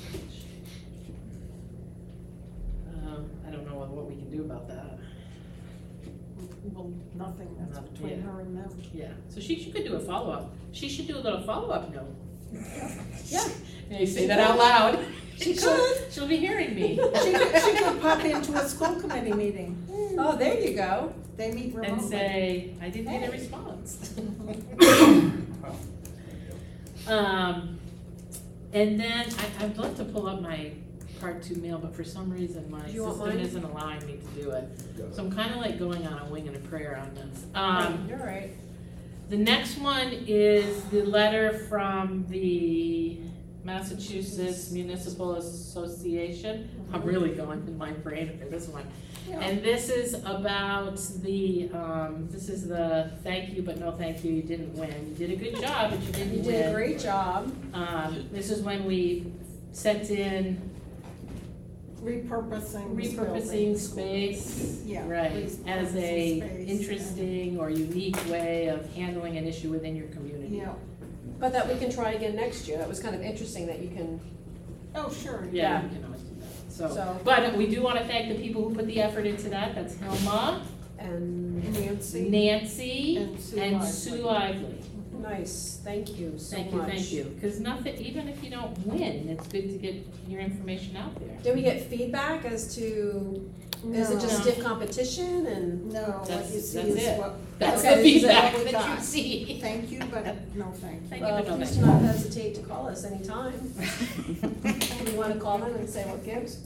Um, I don't know what, what we can do about that. Well, nothing, that's Not- between yeah. her and them. Yeah, so she, she could do a follow-up. She should do a little follow-up note. Yeah. May I say that out loud? She She'll- could. She'll be hearing me. She could, she could pop into a school committee meeting. Oh, there you go. They meet remotely. And say, I didn't get a response. Well, Um, and then I, I'd love to pull up my part two mail, but for some reason my Do you want system mine? isn't allowing me to do it. yeah. So I'm kinda like going on a wing and a prayer on this. Um, You're right. the next one is the letter from the Massachusetts Municipal Association. I'm really going in my brain for this one. Yeah. And this is about the, um, this is the thank you, but no thank you, you didn't win. You did a good job, but you didn't You win. did a great job. Um, this is when we sent in Repurposing this repurposing building. space, Yeah, right, repurposing as a space, interesting or unique way of handling an issue within your community. Yeah, But that we can try again next year. That was kind of interesting that you can, oh, sure. Yeah, you can always do that, so, So- but we do wanna thank the people who put the effort into that, that's Hilma, and Nancy. Nancy, And Sue and Lively. Sue Lively. nice, thank you so much. Thank you, thank you, cause nothing, even if you don't win, it's good to get your information out there. Did we get feedback as to, is it just No. stiff competition and? No, what That's- you see that's is it. what, That's Okay, the this is feedback what we that you got. see. thank you, but no thank you. Thank you, Well, but no please thank do you. not hesitate to call us anytime. You wanna call them and say what gives?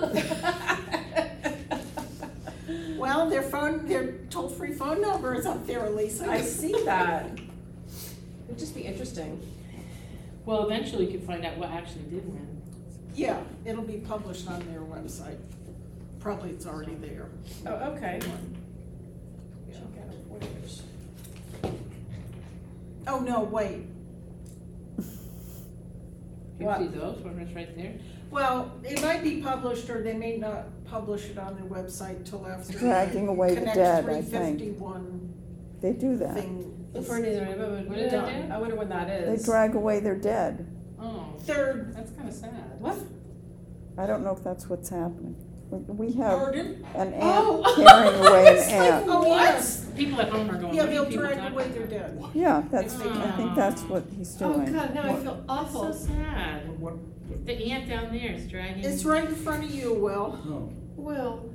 Well, their phone, their toll-free phone number is up there, Elisa. I see that. It'd just be interesting. Well, eventually you can find out what actually did win. Yeah, it'll be published on their website. Probably it's already there. Oh, okay. Check out Warriors. Oh, no, wait. You What? can see those, one is right there. Well, it might be published, or they may not publish it on their website till after. Dragging away the dead, I Connect think. three fifty-one They do that. thing. The is Fernies are, but What did they done. do? I wonder when that They is. drag away their dead. Oh, Third, that's kinda sad. What? I don't know if that's what's happening. We- We have pardon? an Oh. ant carrying away It's an like, ant. oh, yes. People at home are going, Yeah, what are they'll you people drag talking away their about? dead. Yeah, that's, I think that's what he's Oh, doing. God, now I feel That's awful. so sad. What, The ant down there is dragging. It's right in front of you, Will. no, Will.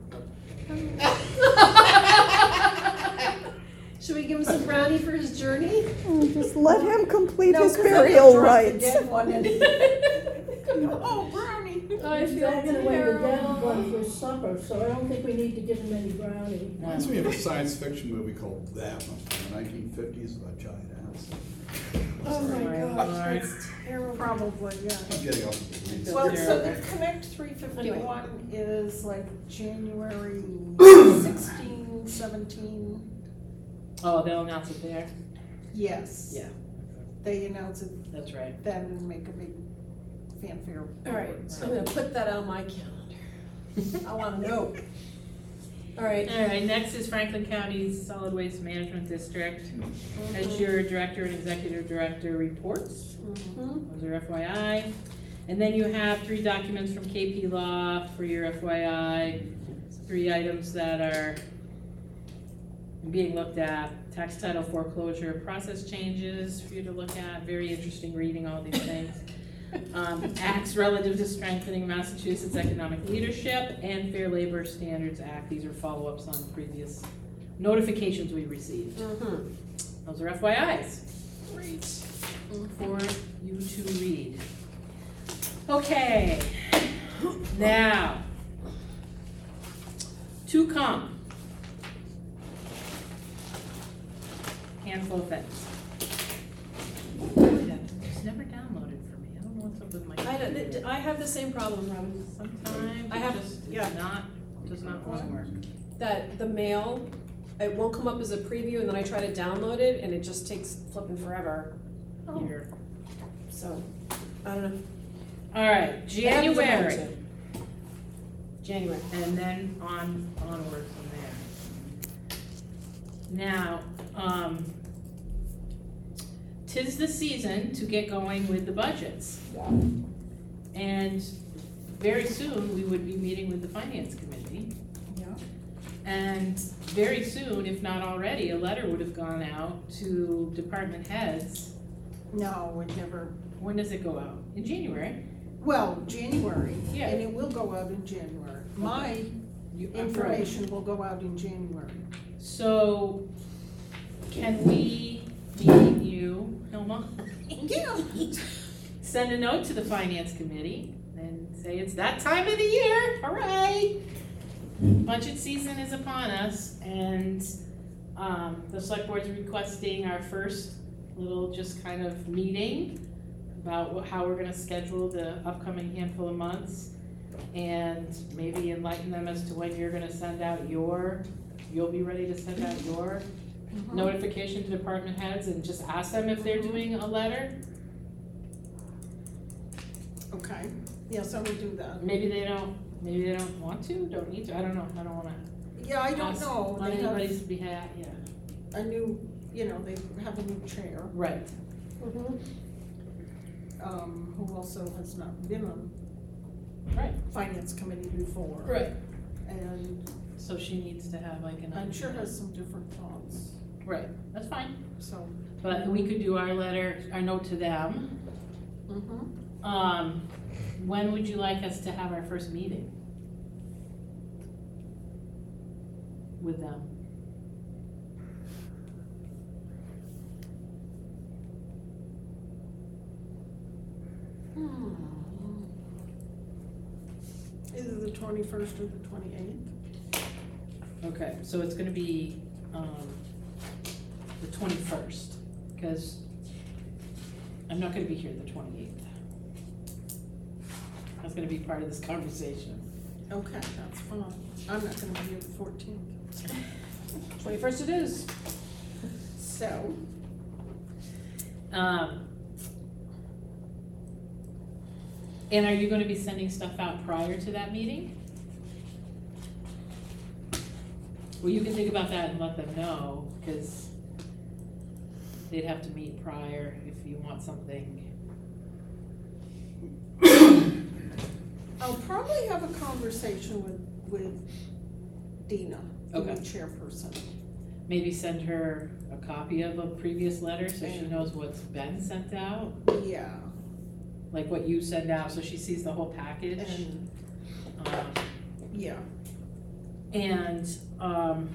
Should we give him some brownie for his journey? Oh, Just let him complete No, his 'cause then burial they'll drag the rites. dead one in. Oh, brownie. I He's feel dragging away the dead terrible. one for supper, so I don't think we need to give him any brownie. reminds me of a science fiction movie called Them from the nineteen fifties about giant ants. Oh my Lord. gosh, that's terrible. Probably, yeah. I'm getting off the weeds. Well, so terrible. the Connect three fifty-one is like January sixteen, seventeen, Oh, they'll announce it there? yes. Yeah. They announce it That's right. then and make a big fanfare. All right, so I'm gonna put that on my calendar. I wanna know. All right. All right, next is Franklin County's Solid Waste Management District. As your director and executive director reports, Mhm. those are F Y I. And then you have three documents from K P Law for your F Y I. Three items that are being looked at. Tax title foreclosure process changes for you to look at. Very interesting reading all these things. Um, acts relative to strengthening Massachusetts economic leadership and Fair Labor Standards Act. These are follow-ups on previous notifications we received. Mhm. Those are F Y Is. Great. For you to read. Okay, now, to come. handful of things. It's never downloaded for me, I don't know what's up with my. I, don't- I have the same problem, Robin, Sometimes I it have- just yeah. does not, does not want to work. that the mail, it won't come up as a preview, and then I try to download it, and it just takes flipping forever, Here. so, I don't know. All right, It happens a bunch January, of- January. and then on, onward from there. Now, um, tis the season to get going with the budgets. And very soon, we would be meeting with the finance committee. Yeah. And very soon, if not already, a letter would have gone out to department heads. No, it never, When does it go out? In January? well, January, Yeah. and it will go out in January. My You- information will go out in January. So, can we, meaning you, Hilma, Yeah. send a note to the finance committee and say it's that time of the year, hooray! Budget season is upon us, and, um, the select board's requesting our first little just kind of meeting about what, how we're gonna schedule the upcoming handful of months, and maybe enlighten them as to when you're gonna send out your, you'll be ready to send out your Mhm. notification to department heads, and just ask them if they're doing a letter. Okay, yes, I will do that. Maybe they don't, maybe they don't want to, don't need to, I don't know, I don't wanna Yeah, I don't ask know. on They have anybody's behalf, yeah. a new, you know, they have a new chair, Right. Mhm. um, who also has not been on Right. finance committee before. Right. And So she needs to have like an. I'm sure idea. has some different thoughts, Right, that's fine, so. but we could do our letter, our note to them. Mm-hmm. Um, when would you like us to have our first meeting? With them? Hmm. Either the twenty-first or the twenty-eighth. Okay, so it's gonna be, um, the twenty-first, cause I'm not gonna be here the twenty-eighth. That's gonna be part of this conversation. Okay, that's fine. I'm not gonna be here the fourteenth. Twenty-first it is. So, Um, and are you gonna be sending stuff out prior to that meeting? Well, you can think about that and let them know, cause they'd have to meet prior if you want something. I'll probably have a conversation with, with Dina, the new Okay. chairperson. Maybe send her a copy of a previous letter so she And- knows what's been sent out, Yeah, like what you send out, so she sees the whole package. and, Um, yeah, And, um,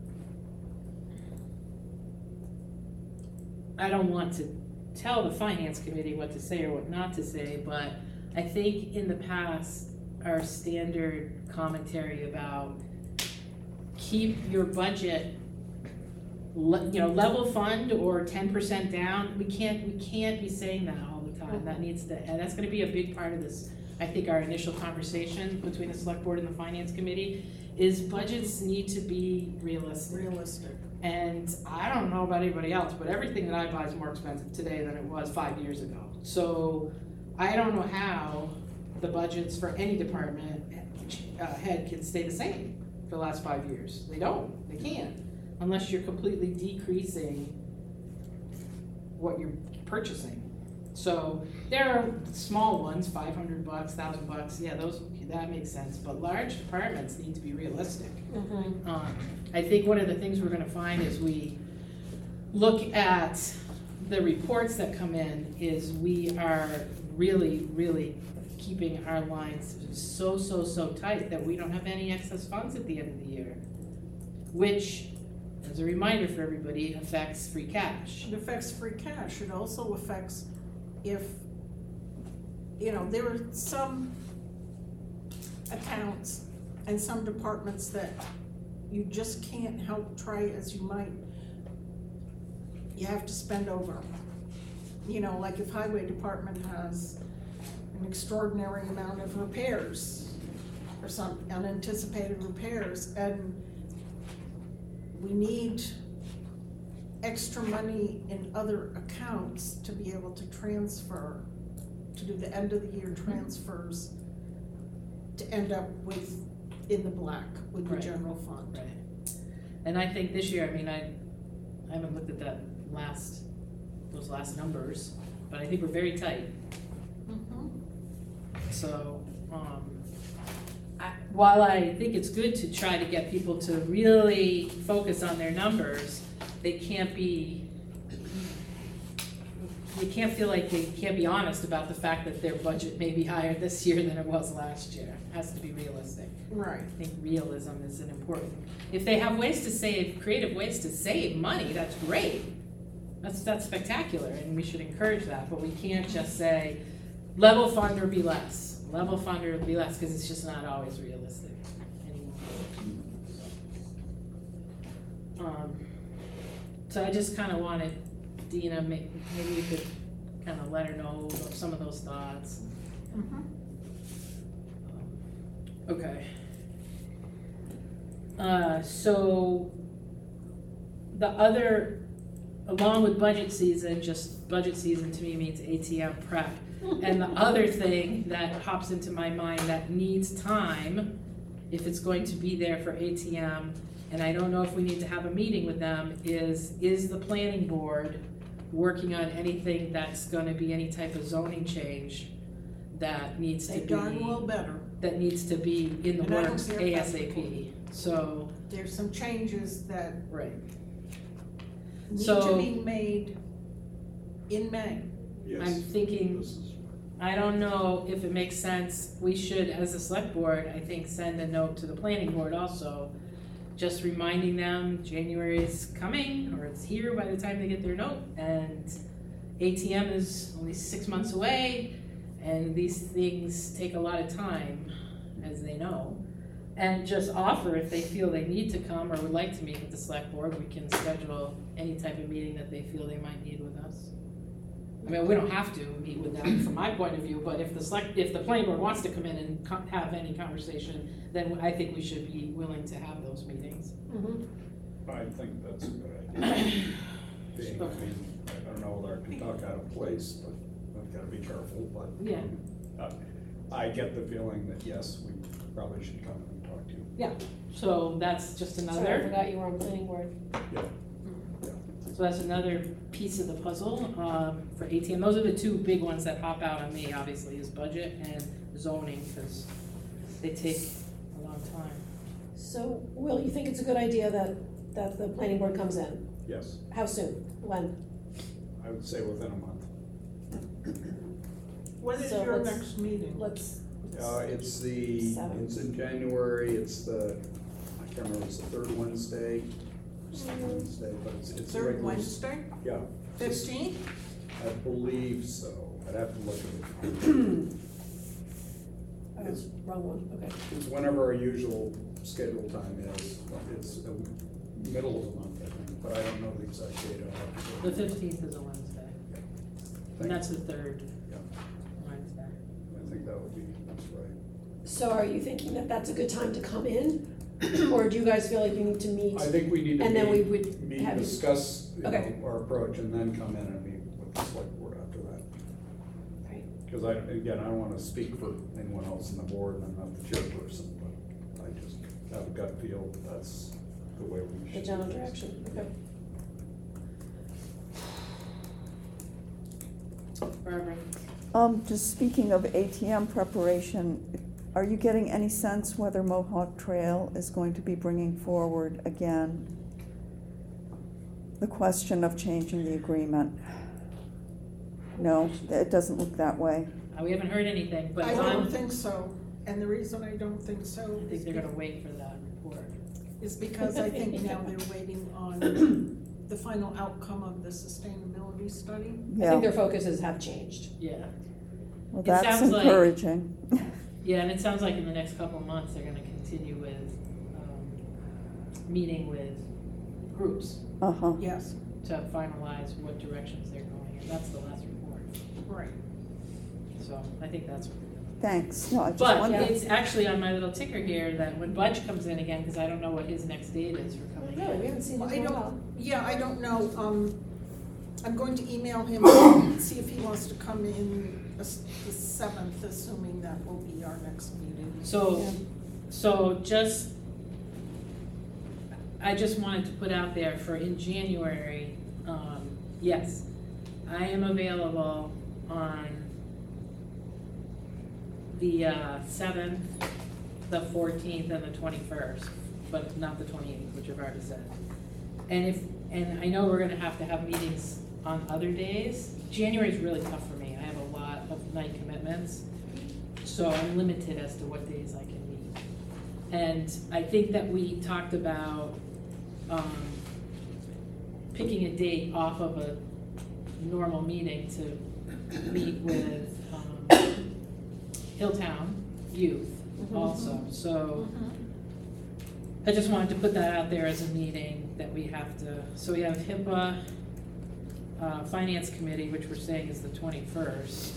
I don't want to tell the finance committee what to say or what not to say, but I think in the past, our standard commentary about keep your budget, le- you know, level fund or ten percent down, we can't, we can't be saying that all the time. That needs to, and that's gonna be a big part of this, I think, our initial conversation between the select board and the finance committee, is budgets need to be realistic. realistic. And I don't know about anybody else, but everything that I buy is more expensive today than it was five years ago. So I don't know how the budgets for any department uh, head can stay the same for the last five years. They don't, they can't, unless you're completely decreasing what you're purchasing. So there are small ones, five hundred bucks, thousand bucks, yeah, those, that makes sense, but large departments need to be realistic. Mm-hmm. Um, I think one of the things we're gonna find as we look at the reports that come in is we are really, really keeping our lines so, so, so tight that we don't have any excess funds at the end of the year. Which, as a reminder for everybody, affects free cash. It affects free cash. It also affects if, you know, there are some accounts and some departments that you just can't help, try as you might. you have to spend over. You know, like if highway department has an extraordinary amount of repairs or some unanticipated repairs, and we need extra money in other accounts to be able to transfer, to do the end of the year transfers, to end up with, in the black with the Right. general fund. Right. And I think this year, I mean, I, I haven't looked at that last, those last numbers, but I think we're very tight. Mhm. So, um, I, while I think it's good to try to get people to really focus on their numbers, they can't be, you can't feel like they can't be honest about the fact that their budget may be higher this year than it was last year. It has to be realistic. Right. I think realism is an important. If they have ways to save, creative ways to save money, that's great. That's, that's spectacular, and we should encourage that, but we can't just say, level fund or be less. Level fund or be less, because it's just not always realistic anymore. Um, so I just kind of wanted, Dina, may- maybe you could kind of let her know some of those thoughts. Mhm. Okay. Uh, so, the other, along with budget season, just budget season to me means A T M prep. And the other thing that pops into my mind that needs time, if it's going to be there for A T M, and I don't know if we need to have a meeting with them, is, is the planning board working on anything that's gonna be any type of zoning change that needs to They be, darn well better. that needs to be in the And I don't works care if that's ASAP, so, There's some changes that right. need So- to be made in May. Yes. I'm thinking, This is- I don't know if it makes sense, we should, as a select board, I think, send a note to the planning board also, just reminding them January is coming, or it's here by the time they get their note, and A T M is only six months away, and these things take a lot of time, as they know. And just offer, if they feel they need to come or would like to meet with the select board, we can schedule any type of meeting that they feel they might need with us. I mean, we don't have to meet with them from my point of view, but if the select, if the planning board wants to come in and co- have any conversation, then I think we should be willing to have those meetings. I think that's a good idea. Being, I mean, I don't know whether I can talk out of place, but I've gotta be careful, but. Yeah. uh, I get the feeling that, yes, we probably should come and talk to you. Yeah, so that's just Sorry, I another, forgot you were on planning board. Yeah. so that's another piece of the puzzle, um, for A T M. Those are the two big ones that pop out on me, obviously, is budget and zoning, because they take a long time. So, Will, you think it's a good idea that, that the planning board comes in? Yes, How soon? When? I would say within a month. When is So your let's- next meeting? Let's, Uh, it's the, Seven. it's in January, it's the, I can't remember, it's the third Wednesday, or second Wednesday, but it's, it's a Third regular. Wednesday, Yeah. fifteenth? I believe so, I'd have to look at it. oh, it's wrong one, okay. It's whenever our usual schedule time is, it's the middle of the month, I think, but I don't know the exact date. I'll have to The go. fifteenth is a Wednesday, and that's the third Yeah, Wednesday. I think that would be, that's right. So are you thinking that that's a good time to come in? Or do you guys feel like you need to meet? I think we need to And then we meet, would meet, have you- discuss, you Okay. know, our approach, and then come in and meet with the select board after that. Right. Because I, again, I don't wanna speak for anyone else in the board, and I'm not the chairperson, but I just have a gut feel that that's the way we should. The general do this. direction, okay. Barbara? Um, just speaking of A T M preparation, are you getting any sense whether Mohawk Trail is going to be bringing forward again the question of changing the agreement? No, it doesn't look that way. Uh, we haven't heard anything, but I it's don't on, think so, and the reason I don't think so I is think they're be- gonna wait for that report. is because I think now they're waiting on the final outcome of the sustainability study. I Yeah, think their focuses have changed. Yeah, well, it that's sounds like- encouraging. yeah, and it sounds like in the next couple of months, they're gonna continue with, um, meeting with groups. Uh-huh, Yes, to finalize what directions they're going in. That's the last report. Right. So I think that's what we're doing. Thanks, no, I just But wondered. it's actually on my little ticker here that when Budge comes in again, because I don't know what his next date is for coming Really, we in. haven't seen Well, it I in a don't, while. yeah, I don't know, um, I'm going to email him and see if he wants to come in the the seventh, assuming that will be our next meeting. So, Yeah. so just, I just wanted to put out there for in January, um, yes, I am available on the uh, seventh, the fourteenth, and the twenty-first, but not the twenty-eighth, which I've already said. And if, and I know we're gonna have to have meetings on other days. January's really tough for me. I have a lot of night commitments, so I'm limited as to what days I can meet. And I think that we talked about, um, picking a date off of a normal meeting to meet with, um, Hilltown Youth also, so I just wanted to put that out there as a meeting that we have to, so we have HIPAA, uh, Finance Committee, which we're saying is the twenty-first.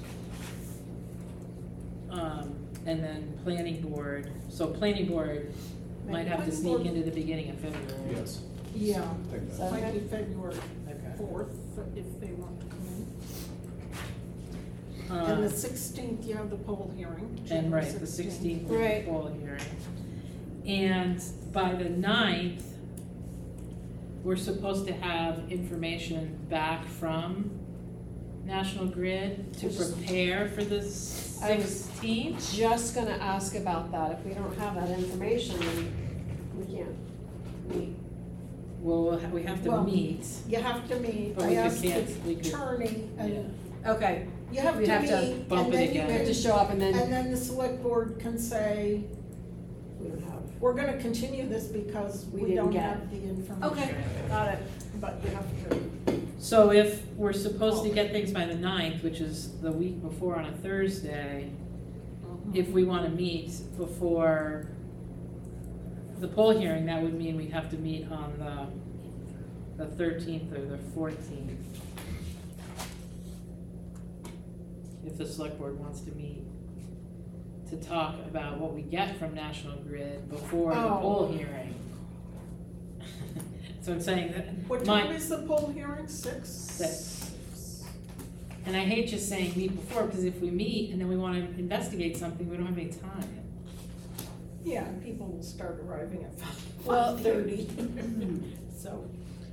Um, and then Planning Board, so Planning Board might have to Planning sneak Board- into the beginning of February. Yes. Yeah, I think So- that's- might be February Okay. fourth, if they want to come in. Um, And the sixteenth, you have the poll hearing. And January right, the sixteenth, Right. poll hearing. And by the ninth, we're supposed to have information back from National Grid to Which is- prepare for the I was- sixteenth. Just gonna ask about that. If we don't have that information, then we can't meet. Well, we'll ha- we have to Well, meet. You have to meet, But I we could asked the can't- we could- attorney, and Okay, you have to We'd have to meet, bump and it then you again. we have to can, show up and and then then the select board can say, we don't have. we're gonna continue this because We we didn't don't get have the information. Okay, got it. But you have to, So if we're supposed to get things by the ninth, which is the week before on a Thursday, if we wanna meet before the poll hearing, that would mean we'd have to meet on the, the thirteenth or the fourteenth. If the select board wants to meet, to talk about what we get from National Grid before the Oh. poll hearing. So I'm saying that, what My- time is the poll hearing, six? Six. and I hate just saying meet before, because if we meet and then we wanna investigate something, we don't have any time. Yeah, and people will start arriving at Well, five thirty, so.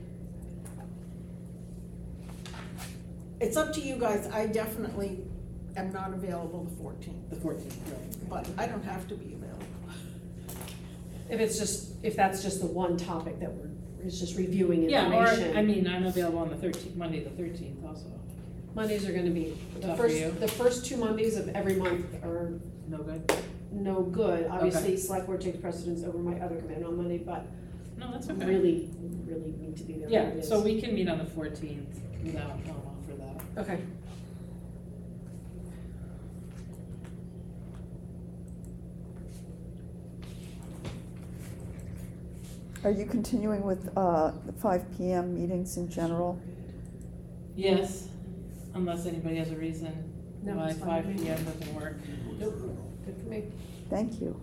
It's up to you guys, I definitely am not available the fourteenth, The fourteenth, right. but I don't have to be available. If it's just, if that's just the one topic that we're, it's just reviewing Yeah, or, information. I mean, I'm available on the thirteenth, Monday the thirteenth also. Mondays are gonna be, the Tough for you? first, the first two Mondays of every month are No good? no good. Obviously, select board takes precedence over my other commitment on Monday, but No, that's okay. really, really need to be there. Yeah, Mondays. so we can meet on the fourteenth without, I'll offer that. Okay. Are you continuing with uh, the five P M meetings in general? Yes, unless anybody has a reason No, why it's fine five with me. P M doesn't work. Nope, good for me. Thank you.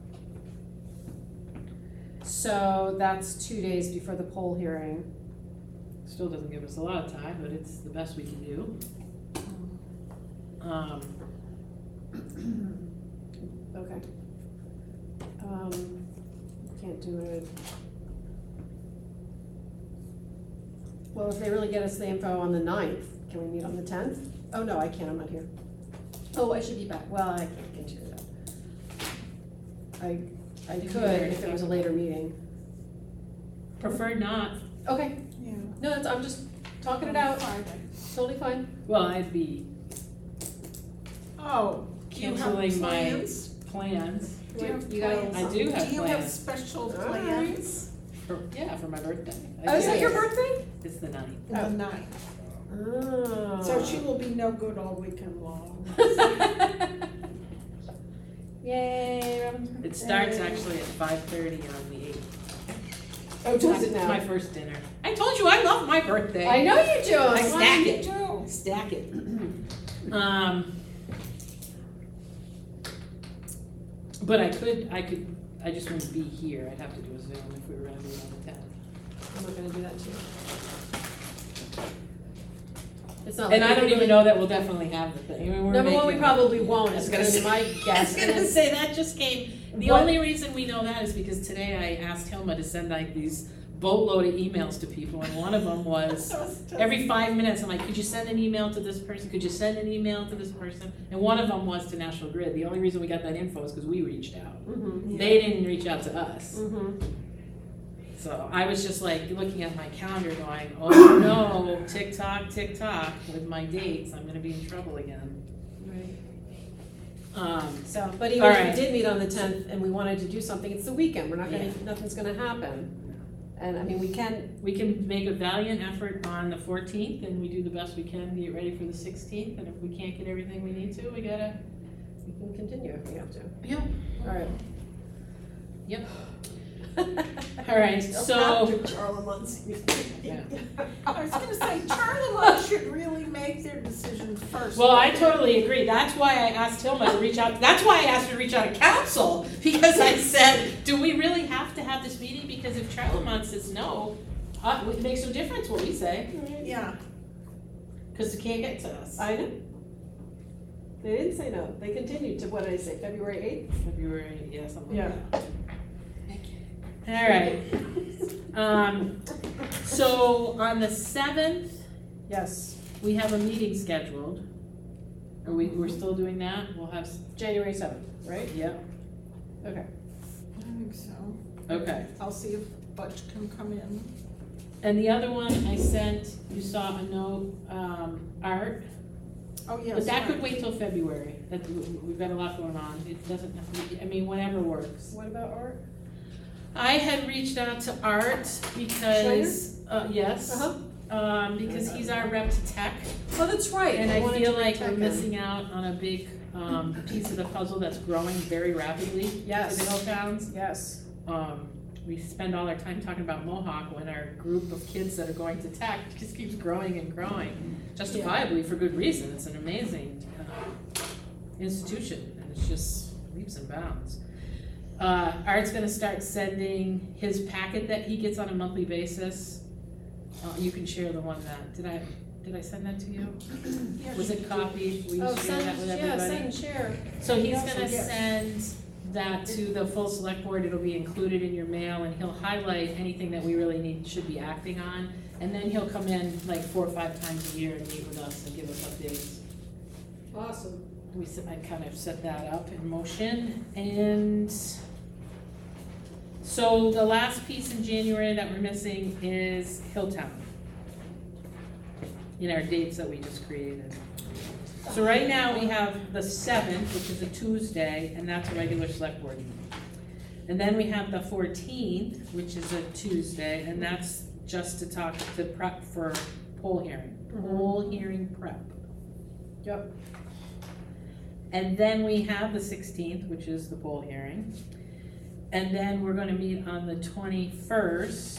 So that's two days before the poll hearing. Still doesn't give us a lot of time, but it's the best we can do. Um, Okay. Um, can't do it. Well, if they really get us the info on the ninth, can we meet on the tenth? Oh, no, I can't, I'm not here. Oh, I should be back, well, I can't continue that. I, I You can could be there if it was a too. later meeting. prefer not, Okay, Yeah. no, that's, I'm just talking it out, Friday. totally fine. well, I'd be Oh, do you have canceling my plans? plans Do you have You gotta- plans? I do have Do you have plans. special All plans? for, yeah, for my birthday. Oh, is that your do. birthday? It's the ninth. The ninth. Oh. So she will be no good all weekend long. Yay, Robin's It starts birthday. actually at five thirty on the eighth. Oh, does it It's my now? first dinner. I I told you I love my birthday. I know you do. I That's why stack you it. do. Stack it. Um, but I could, I could, I just wouldn't be here. I'd have to do a Zoom if we were gonna do it on the tenth. I'm not gonna do that too. It's not. And like I don't we're even gonna- know that we'll definitely have the thing. I mean, we're Number one, we making- probably won't, I was is gonna gonna be say- my I was guess. gonna and- say, that just came, the What- only reason we know that is because today I asked Hilma to send like these boatload of emails to people, and one of them was, every five minutes, I'm like, could you send an email to this person, could you send an email to this person? And one of them was to National Grid. The only reason we got that info is because we reached out. Mhm. They didn't reach out to us. Mhm. So I was just like looking at my calendar going, oh no, tick tock, tick tock, with my dates, I'm gonna be in trouble again. Right. Um, So, but even All if right. we did meet on the tenth and we wanted to do something, it's the weekend, we're not gonna, Yeah. nothing's gonna happen. And I mean, we can, we can make a valiant effort on the fourteenth, and we do the best we can to get ready for the sixteenth, and if we can't get everything we need to, we gotta, we can continue if we have to. yeah, All right. yep. All right, so, After Charlie Muncie. yeah. I was gonna say, Charlie Muncie should really make their decisions first. Well, I totally agree. That's why I asked Hilma to reach out. That's why I asked her to reach out to council, because I said, do we really have to have this meeting? Because if Charlemont says no, uh, it makes no difference what we say, Yeah, because they can't get to us. I know. They didn't say no, they continued to, what did I say, February eighth? February, yeah, something Yeah. like that. All right. Um, so on the seventh, Yes, we have a meeting scheduled. Are we, we're still doing that? We'll have, s- January seventh, right? yep, Okay. I think so. okay. I'll see if Butch can come in. And the other one I sent, you saw a note, um, Art. Oh, yes. But that could right. wait till February, that, we've got a lot going on, it doesn't have to be, I mean, whenever works. What about art? I had reached out to Art because, uh, yes, Uh-huh. um, because he's our rep to tech. Oh, that's right. And I wanted feel to like check we're in. missing out on a big, um, piece of the puzzle that's growing very rapidly Yes. for the hill towns. Yes. Um, we spend all our time talking about Mohawk when our group of kids that are going to tech just keeps growing and growing, justifiably for good reason. It's an amazing uh, institution, and it's just leaps and bounds. Uh, Art's gonna start sending his packet that he gets on a monthly basis. Uh, you can share the one that, did I, did I send that to you? Yeah, Was she- it copied? Will you Oh, share that send, with yeah, everybody? send, share. So he's Yeah, gonna yes. send that to the full select board, it'll be included in your mail, and he'll highlight anything that we really need, should be acting on. And then he'll come in like four or five times a year and meet with us and give us updates. Awesome. We, s- I kind of set that up in motion, and so the last piece in January that we're missing is Hilltown. In our dates that we just created. So right now, we have the seventh, which is a Tuesday, and that's a regular select board meeting. And then we have the fourteenth, which is a Tuesday, and that's just to talk, to prep for poll hearing, poll hearing prep. Yep. And then we have the sixteenth, which is the poll hearing. And then we're gonna meet on the twenty-first,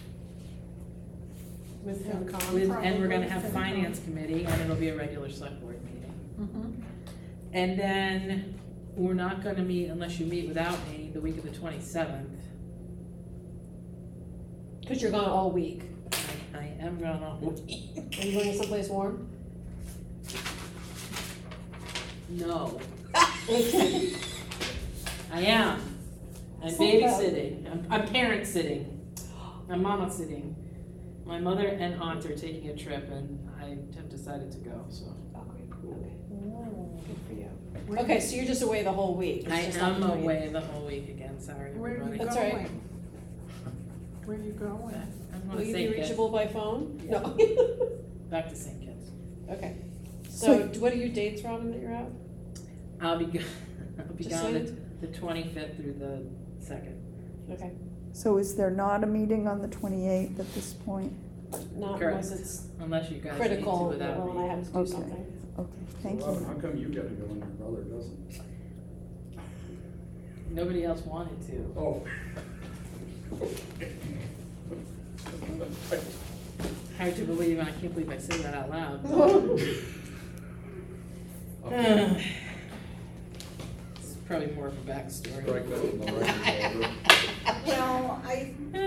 With Yeah. FinCom. with, and we're gonna Probably have FinCom. finance committee, and it'll be a regular select board meeting. Mhm. And then, we're not gonna meet unless you meet without me, the week of the twenty-seventh. Cause you're gone all week. I, I am gone all week. Are you going someplace warm? No. I am. I'm So bad. babysitting, I'm, I'm parent sitting, I'm mama sitting. My mother and aunt are taking a trip, and I have decided to go, so. Okay. Good for you. Okay, so you're just away the whole week. It's I just am not between- away the whole week again, sorry, Where are you everybody. That's all right. going? Where are you going? I'm Will going to you be Saint Kitts, reachable by phone? Yeah. No. back to Saint Kitts. Okay. So- So what are your dates, Robin, that you're out? I'll be, go- I'll be Just gone the, saying. the twenty-fifth through the second. Okay. So is there not a meeting on the twenty-eighth at this point? Not Correct. unless it's Unless you guys need to critical, that without Will and I me. have to do Okay. something. Okay, thank Well, How you. come you gotta go and your brother doesn't? Nobody else wanted to. Oh. Hard to believe, and I can't believe I said that out loud. Okay. It's probably more of a backstory. Strike that from the record, Barbara. Well, I,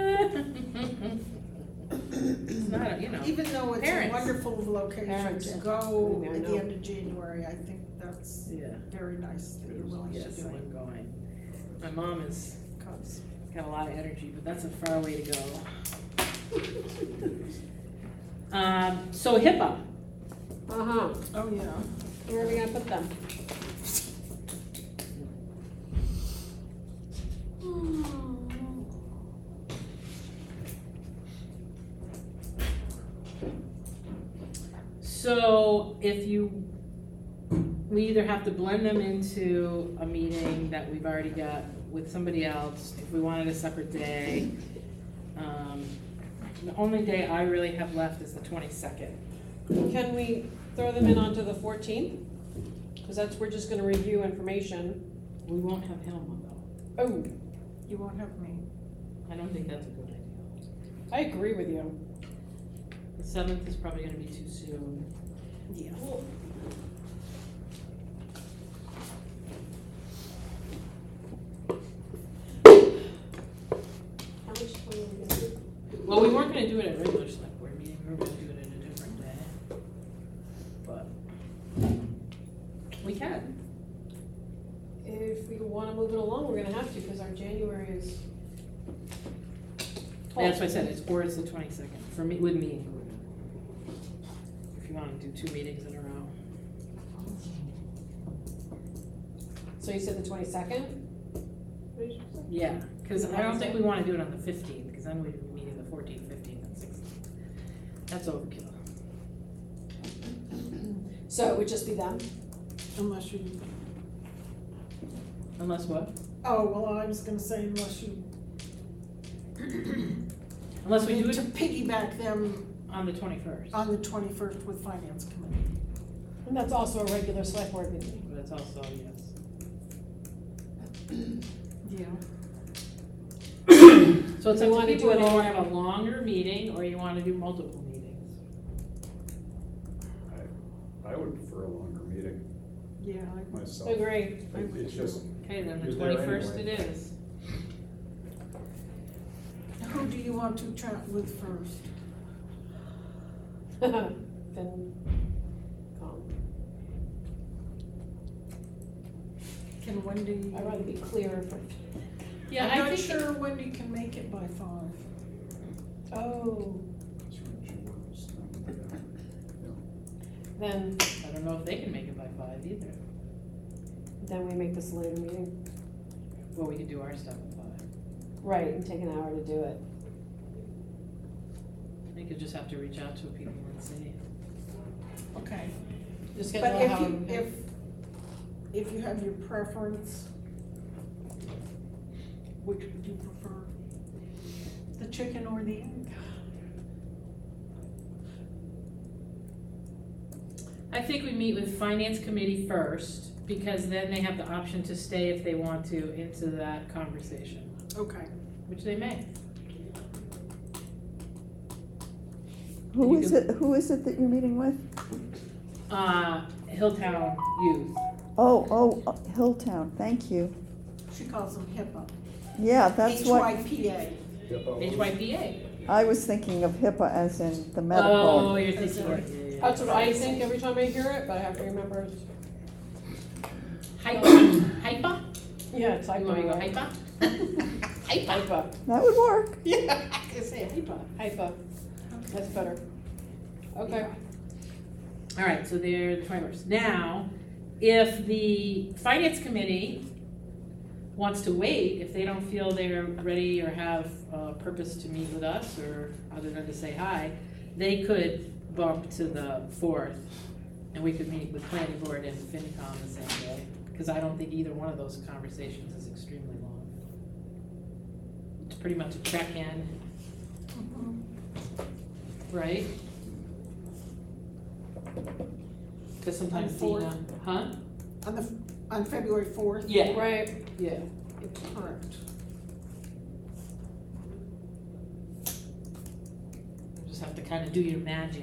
It's not, a- you know. even though it's a Parents. wonderful location Parents, to yeah. go I at know. the end of January, I think that's Yeah, very nice that you're willing to yes, do I'm it. going. My mom has Cause got a lot of energy, but that's a far way to go. Um, so HIPAA, Uh-huh, Oh, yeah. where are we gonna put them? so if you, we either have to blend them into a meeting that we've already got with somebody else, if we wanted a separate day. Um, The only day I really have left is the twenty-second. Can we throw them in onto the fourteenth? Because that's, we're just gonna review information. We won't have him though. Oh, You won't have me. I don't think that's a good idea. I agree with you. The seventh is probably gonna be too soon. Yeah. How much time are we gonna do? Well, we weren't gonna do it at regular select board meeting, we were gonna do it at a different day. But we can. If we wanna move it along, we're gonna have to, because our January is. That's why I said it's, or it's the twenty-second, for me, with me. If you wanna do two meetings in a row. So you said the twenty-second? Yeah, cause I don't think we wanna do it on the fifteenth, cause then we'd be meeting the fourteenth, fifteenth, and sixteenth. That's overkill. So it would just be them? Unless you, Unless what? oh, well, I was gonna say unless you, Unless we do to it piggyback them on the twenty-first, on the twenty-first with finance committee. And that's also a regular select board meeting. but it's also, yes. Yeah. So it's We up wanna to do people whether it you all- wanna have a longer meeting or you wanna do multiple meetings. I, I would prefer a longer meeting Yeah, I- myself. Agree. It- It's just, Okay, then the You're there twenty-first it anyway. is. who do you want to chat with first? Then, um, Can Wendy? I'd rather be clear for, Yeah, I'm I not think, sure Wendy can make it by five. oh, that's when she works. um, yeah. then, I don't know if they can make it by five either. then we make this a later meeting. Well, we could do our stuff at five. Right, and take an hour to do it. They could just have to reach out to people and see. Okay. Just get But to know if how. you, if, if you have your preference, which would you prefer? The chicken or the egg? I think we meet with finance committee first, because then they have the option to stay if they want to into that conversation, Okay. which they may. Who You is can- it, who is it that you're meeting with? Uh, Hilltown Youth. Oh, oh, uh, Hilltown, thank you. She calls them HIPAA. Yeah, that's H what, Y P A. H Y P A. I was thinking of HIPAA as in the Oh, medical. you're thinking, yeah, yeah, yeah. That's what I think every time I hear it, but I have to remember. Hypa, hypa? Yeah, it's like. You want me to go hypa? Hypa. Hypa. That would work. Yeah, I can say hypa. Hypa. That's better. Okay. All right, so they're the twenty-first. Now, if the finance committee wants to wait, if they don't feel they're ready or have a purpose to meet with us, or other than to say hi, they could bump to the fourth, and we could meet with planning board and FinCom the same day, because I don't think either one of those conversations is extremely long. It's pretty much a check-in, right? Because sometimes On the fourth? Dina, huh? On the, on February fourth? Yeah. Right. Yeah. Correct. just have to kind of do your magic.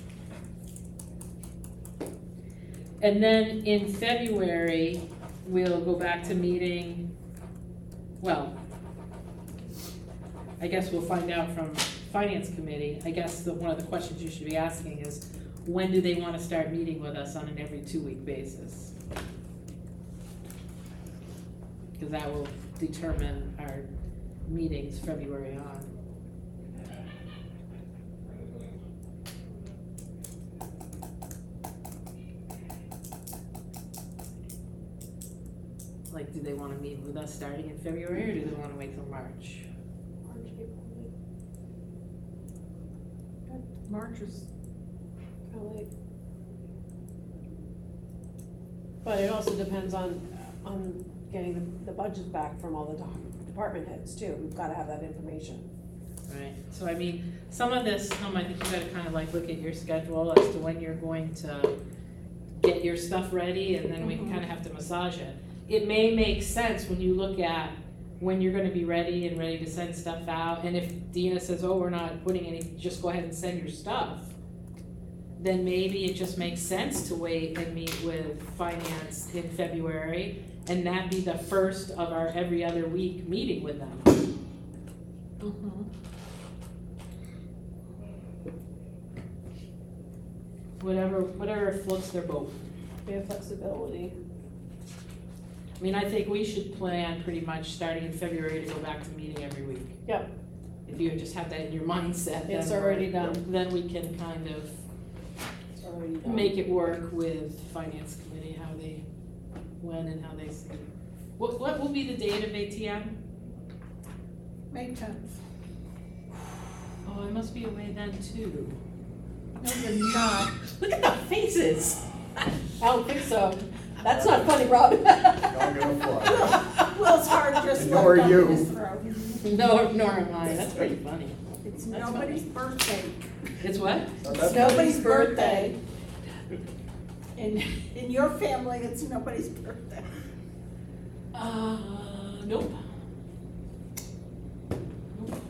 And then in February, we'll go back to meeting, well, I guess we'll find out from Finance Committee. I guess that one of the questions you should be asking is, when do they want to start meeting with us on an every two-week basis? Because that will determine our meetings February on. Like, do they want to meet with us starting in February, or do they want to wait till March? March, April, May. March is, Kinda late. But it also depends on, on getting the, the budgets back from all the doc- department heads too. We've gotta have that information. Right, so I mean, some of this, um, I think you gotta kind of like look at your schedule as to when you're going to get your stuff ready, and then we Mhm. kind of have to massage it. It may make sense when you look at when you're gonna be ready and ready to send stuff out, and if Dina says, oh, we're not putting any, just go ahead and send your stuff, then maybe it just makes sense to wait and meet with finance in February, and that be the first of our every other week meeting with them. mhm. Whatever, whatever floats their boat. We have flexibility. I mean, I think we should plan pretty much starting in February to go back to meeting every week. Yep. If you just have that in your mindset, then It's we're- already done. Then we can kind of It's already done. make it work with finance committee, how they, when and how they see. What, what will be the date of A T M? May tenth. Oh, I must be away then too. No, you're not. Look at the faces. I don't think so. That's not funny, Rob. Not gonna fly. Will's heart just And went nor are down you. his throat. No, nor am I. That's pretty funny. It's That's nobody's funny. birthday. It's what? Not It's that nobody's birthday. In, in your family, it's nobody's birthday. Uh, nope. Nope.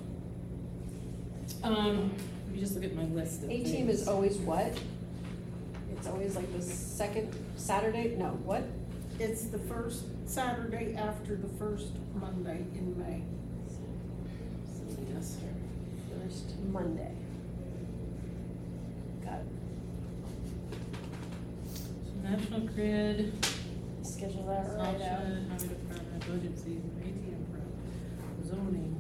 Um, let me just look at my list of A-team things. is always what? It's always like the second Saturday, no, what? It's the first Saturday after the first Monday in May. Yes, sir. First Monday. Got it. So National Grid, Schedule that right Sasha, out. Highway Department, budget season, A T M prep, zoning.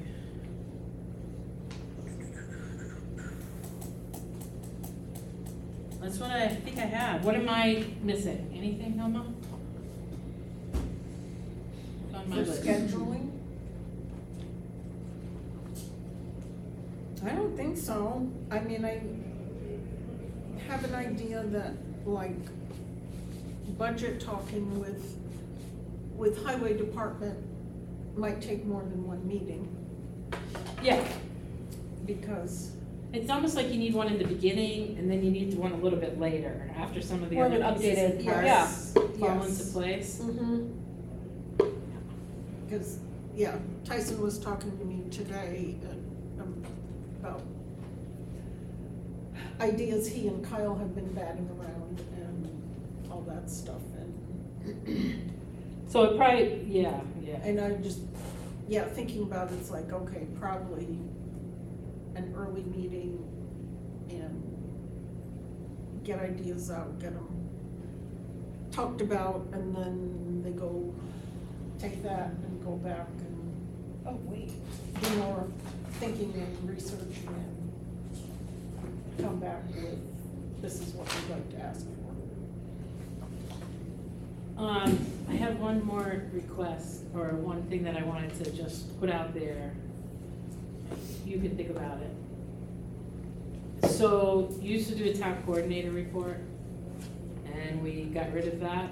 That's what I think I have. What am I missing? Anything, Hilma? On my For list. scheduling? I don't think so. I mean, I have an idea that, like, budget talking with, with highway department might take more than one meeting, Yeah, because, it's almost like you need one in the beginning, and then you need one a little bit later, after some of the More of other an pieces updated and part. yes, parts fall into yes. place. Mm-hmm. Because, yeah, Tyson was talking to me today uh, um, about ideas he and Kyle have been batting around and all that stuff, and, So it probably, yeah, yeah. and I just, yeah, thinking about it, it's like, okay, probably an early meeting and get ideas out, get them talked about, and then they go take that and go back and Oh, wait. do more thinking and researching and come back with, this is what we'd like to ask for. Um, I have one more request, or one thing that I wanted to just put out there. You can think about it. So, you used to do a town coordinator report, and we got rid of that.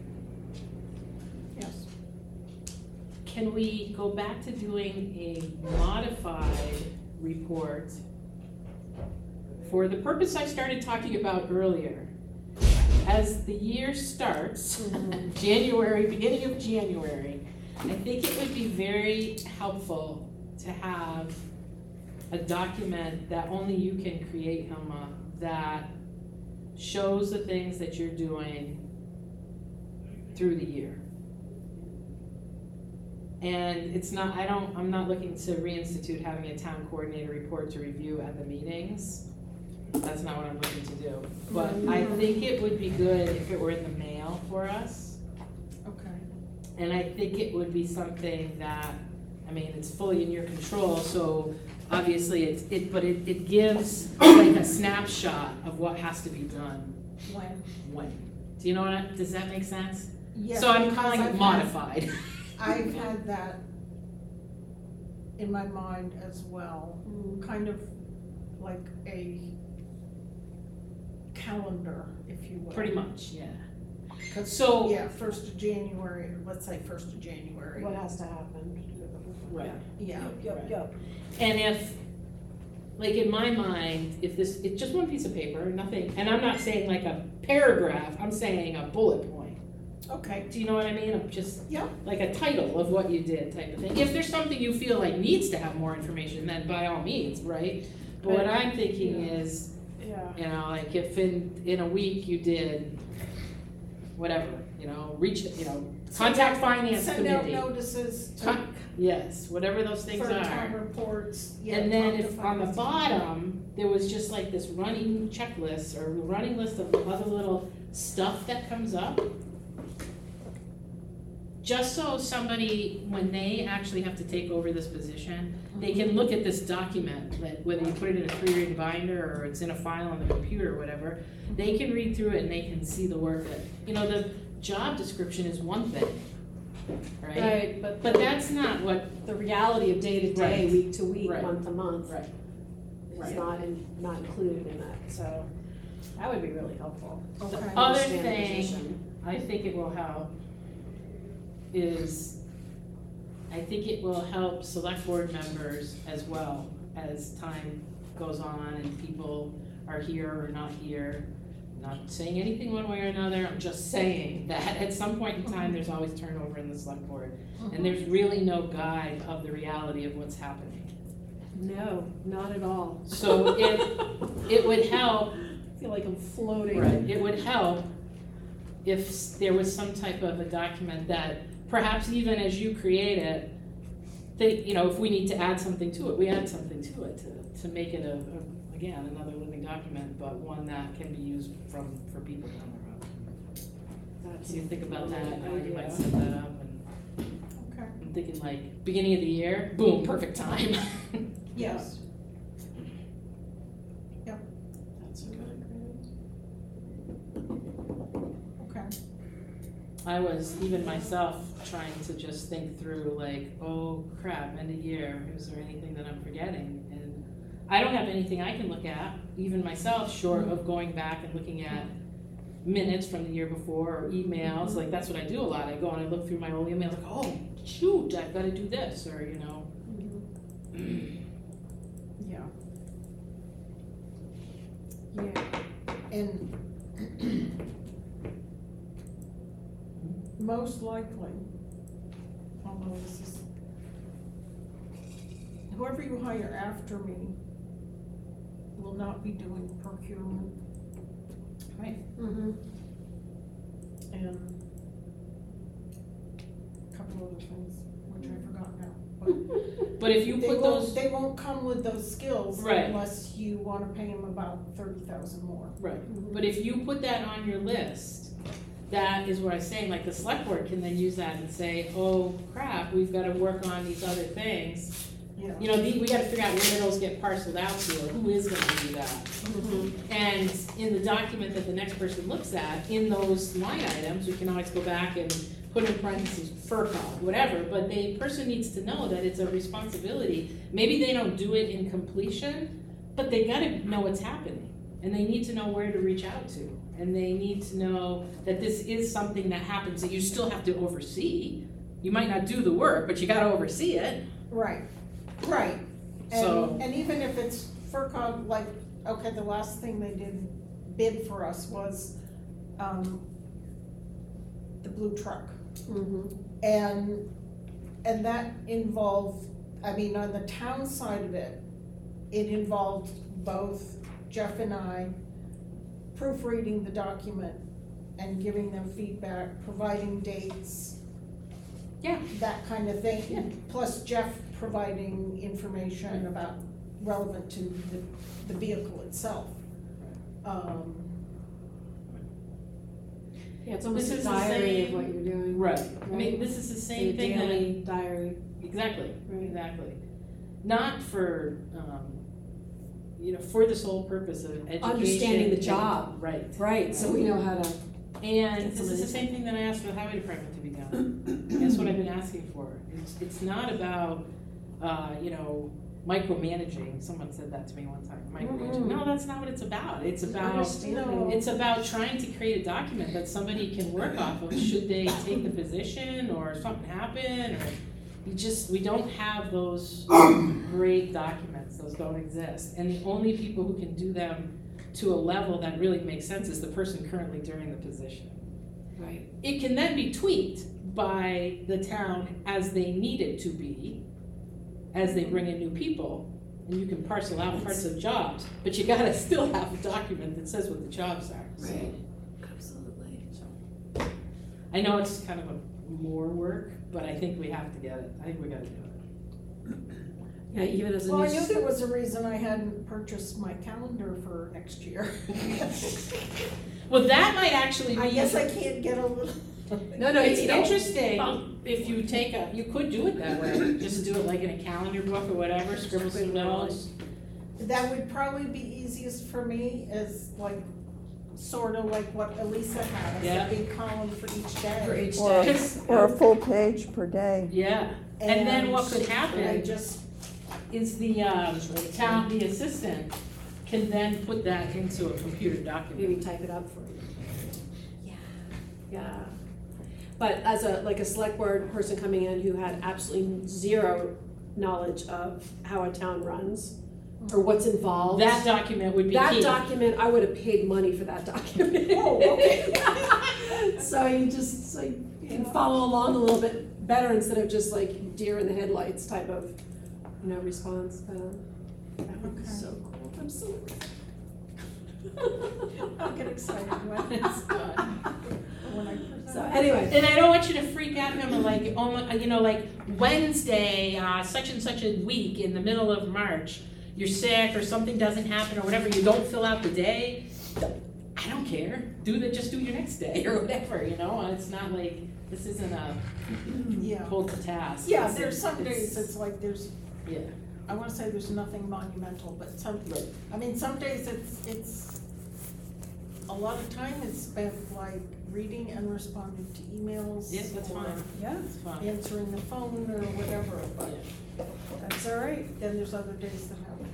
Yes. Can we go back to doing a modified report for the purpose I started talking about earlier? As the year starts, Mhm. January, beginning of January, I think it would be very helpful to have a document that only you can create, Hilma, that shows the things that you're doing through the year. And it's not, I don't, I'm not looking to reinstitute having a town coordinator report to review at the meetings. That's not what I'm looking to do. But I think it would be good if it were in the mail for us. Okay. And I think it would be something that, I mean, it's fully in your control, so obviously it's, it, but it, it gives like a snapshot of what has to be done When? when. Do you know what I, does that make sense? Yes, So I'm because calling I've it had- modified. I've had that in my mind as well, kind of like a calendar, if you will. Pretty much, yeah. 'Cause, So- yeah, first of January, let's say first of January. What has to happen? Right. Yeah. Yep, yep. And if, like in my mind, if this, it's just one piece of paper, nothing, and I'm not saying like a paragraph, I'm saying a bullet point. Okay. Do you know what I mean? I'm just Yeah. like a title of what you did type of thing. If there's something you feel like needs to have more information, then by all means, right? But what I'm thinking is, Yeah. you know, like if in, in a week you did whatever, you know, reach, you know, contact finance Send out committee. notices to, Con- Yes, whatever those things for town are. reports. Yeah, And then talk to if on the finance. bottom, there was just like this running checklist or running list of other little stuff that comes up. Just so somebody, when they actually have to take over this position, they can look at this document, that whether you put it in a three-ring binder or it's in a file on the computer or whatever, they can read through it and they can see the work that, you know, the job description is one thing, right? Right, but But that's not what, the reality of day to day, Right. week to week, Right. month to month right, is right. not in, not included in that, so that would be really helpful. Okay. Other Understand the thing, position. I think it will help is, I think it will help select board members as well as time goes on and people are here or not here. Not saying anything one way or another, I'm just saying that at some point in time, there's always turnover in the select board. And there's really no guide of the reality of what's happening. No, not at all. So it, it would help, I feel like I'm floating. right, it would help if s- there was some type of a document that perhaps even as you create it, they, you know, if we need to add something to it, we add something to it to, to make it a, a, again, another living document, but one that can be used from, for people down the road. That's So you think about a that, good how you might idea. set that up, and Okay, I'm thinking like, beginning of the year, boom, perfect time. yes. That's okay. Okay. I was, even myself, trying to just think through like, oh crap, end of year, is there anything that I'm forgetting? And I don't have anything I can look at, even myself, short of going back and looking at minutes from the year before or emails, like that's what I do a lot. I go and I look through my old emails, like, oh shoot, I've gotta do this, or you know. Yeah. Yeah. And most likely, although this is, whoever you hire after me will not be doing procurement Right. Mm-hmm. and a couple other things, which I forgot now. But But if you they put won't, those, they won't come with those skills Right. unless you wanna pay them about thirty thousand more. right, but if you put that on your list, that is what I'm saying, like the select board can then use that and say, oh crap, we've gotta work on these other things. Yeah. You know, the- we gotta figure out where those get parceled out to, or who is gonna do that. Mm-hmm. And in the document that the next person looks at, in those line items, we can always go back and put in parentheses, FERCog, whatever, but the person needs to know that it's a responsibility. Maybe they don't do it in completion, but they gotta know what's happening, and they need to know where to reach out to. And they need to know that this is something that happens that you still have to oversee. You might not do the work, but you gotta oversee it. Right, right. So- And, and even if it's FERCog, like, okay, the last thing they did bid for us was, um, the blue truck. Mm-hmm. And, and that involved, I mean, on the town side of it, it involved both Jeff and I proofreading the document and giving them feedback, providing dates, Yeah, that kind of thing. Plus Jeff providing information about relevant to the, the vehicle itself. Um, Yeah, it's almost This a is the diary of same- what you're doing. right. I mean, Right. this is the A same thing that. daily diary. Exactly, Right. exactly. Not for, um, you know, for the sole purpose of education. Understanding the and- job. Right. Right, so we know how to, And Get this is the somebody- same thing that I asked for the highway department to be done. That's what I've been asking for. It's, it's not about, uh, you know, micromanaging. Someone said that to me one time, micromanaging. Mm-mm. No, that's not what it's about. It's about, understanding. it's about trying to create a document that somebody can work off of should they take the position or something happen, or you just, we don't have those great documents. Those don't exist. And the only people who can do them to a level that really makes sense is the person currently during the position. right. It can then be tweaked by the town as they need it to be, as they bring in new people, and you can parcel out parts of jobs, but you gotta still have a document that says what the jobs are. So, Right. Absolutely. so. I know it's kind of a more work, but I think we have to get it. I think we gotta do it. Yeah, even as a Well, new. I knew there was a reason I hadn't purchased my calendar for next year. Well, that might actually be. I guess I can't get a little. No, no, It's you know, interesting if you take a, you could do it that way, just do it like in a calendar book or whatever, scribble some notes. That would probably be easiest for me, is like, sort of like what Elisa has, Yeah. a big column for each day. for each Or, day. or a full page per day. Yeah, and then what could I happen just, is the, um, town, the assistant can then put that into a computer Maybe document. type it up for you. Yeah. Yeah. But as a, like a select board person coming in who had absolutely zero knowledge of how a town runs or what's involved. That document would be That key. document, I would have paid money for that document. Oh, okay. So you just, so you can follow along a little bit better instead of just like deer in the headlights type of, you know, response. But, um, that would be Okay. so cool, I'm so. I'll get excited when it's done. When I present. So anyway, And I don't want you to freak out, remember, like, oh, my- you know, like Wednesday, uh, such and such a week in the middle of March, you're sick or something doesn't happen or whatever, you don't fill out the day. I don't care. Do the, just do your next day or whatever, you know? It's not like, this isn't a Yeah. hold the task. Yeah, It's- there's some it's- days it's like there's, Yeah, I wanna say there's nothing monumental, but some, right. I mean, some days it's, it's, a lot of time is spent like reading and responding to emails. Yeah, that's or fine. yeah, It's fine. Answering the phone or whatever, but Yeah. that's all right. Then there's other days that have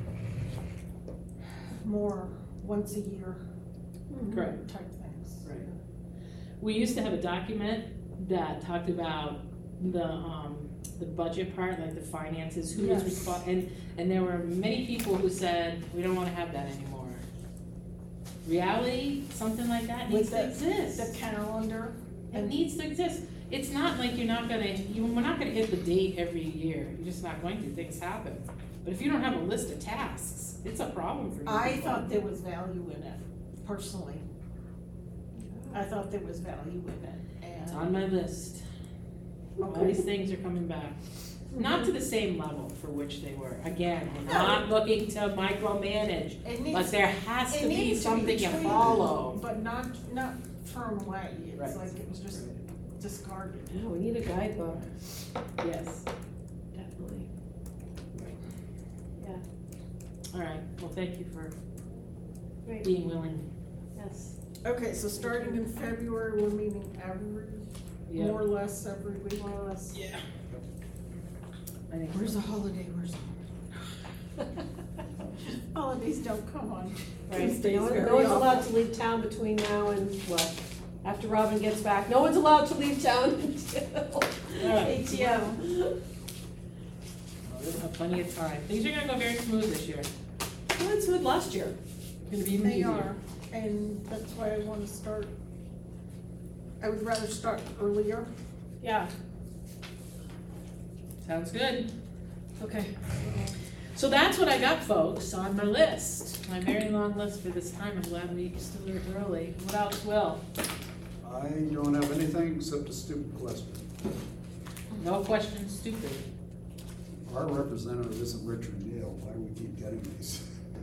more once a year Correct. type things. Right. We used to have a document that talked about the, um, the budget part, like the finances, who was Yes. respon and, and there were many people who said, we don't wanna have that anymore. Reality, something like that needs With to the, exist. the calendar. It needs to exist. It's not like you're not gonna, you, we're not gonna hit the date every year, you're just not going to, things happen. But if you don't have a list of tasks, it's a problem for you. I thought there was value in it, personally. I thought there was value in it, It's and. on my list. All Okay. these things are coming back. Not to the same level for which they were. Again, we're not looking to micromanage, It but needs, there has it to be needs to be something you tweaked, follow. but not, not thrown away. Right. It's like it was just discarded. yeah, we need a guidebook, Yes, definitely. Yeah, all right, well, thank you for great, being willing. yes. Okay, so starting in February, we're meeting every, Yeah. more or less every week. More or less. Yeah. I think Where's the holiday, where's the holiday? Holidays don't come on Right, Tuesdays no one, very no one's often. allowed to leave town between now and what? After Robin gets back, no one's allowed to leave town until Yeah. eight P M. Well, we'll have plenty of time. Things are gonna go very smooth this year. Well, it's good last year. It's gonna be even They easier. are, and that's why I wanna start, I would rather start earlier. Yeah. Sounds good. Okay. So that's what I got, folks, on my list, my very long list for this time. I'm glad we started early. What else, Will? I don't have anything except a stupid question. No question stupid. Our representative isn't Richard Neal, why do we keep getting these?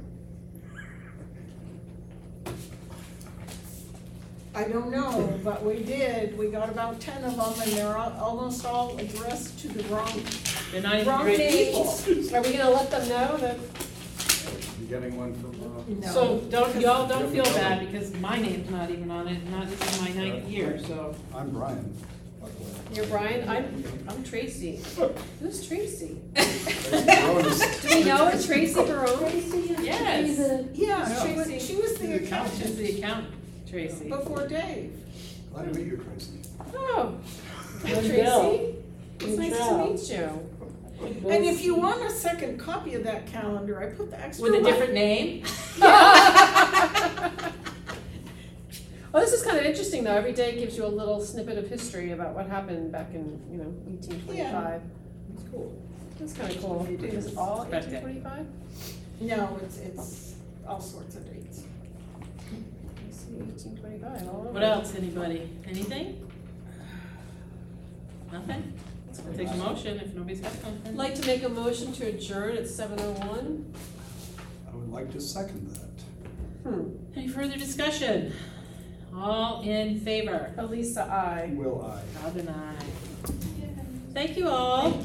I don't know, but we did, we got about ten of them, and they're all, almost all addressed to the wrong, They're not even wrong great names. people. Are we gonna let them know that, You getting one from, uh? No. So don't, y'all don't feel Yeah, we bad covered. because my name's not even on it, not, this is my ninth year, so. I'm Brian. you're Brian, I'm, I'm Tracy. Who's Tracy? Tracy. Do we know a Tracy Barone? Tracy is Yes. she's a- Yeah, she was, Tracy. she was the The accountant. She's accountant the accountant, Tracy. before Dave. Glad to meet you, Tracy. Oh, hi And Tracy. Bill. It's And nice Joe. to meet you. And if you want a second copy of that calendar, I put the extra. With a one- different name? Well, this is kind of interesting though. Every day gives you a little snippet of history about what happened back in, you know, eighteen twenty-five. It's cool. That's kind of cool. It Is is. it all Birthday. eighteen twenty-five? No, it's, it's all sorts of dates. I see eighteen twenty-five all over. What else, anybody? Anything? Nothing? I'll take a motion if nobody's got something. I'd like to make a motion to adjourn at seven oh one. I would like to second that. Hmm. Any further discussion? All in favor? Elisa, I. Will I? Robin, aye. Thank you all.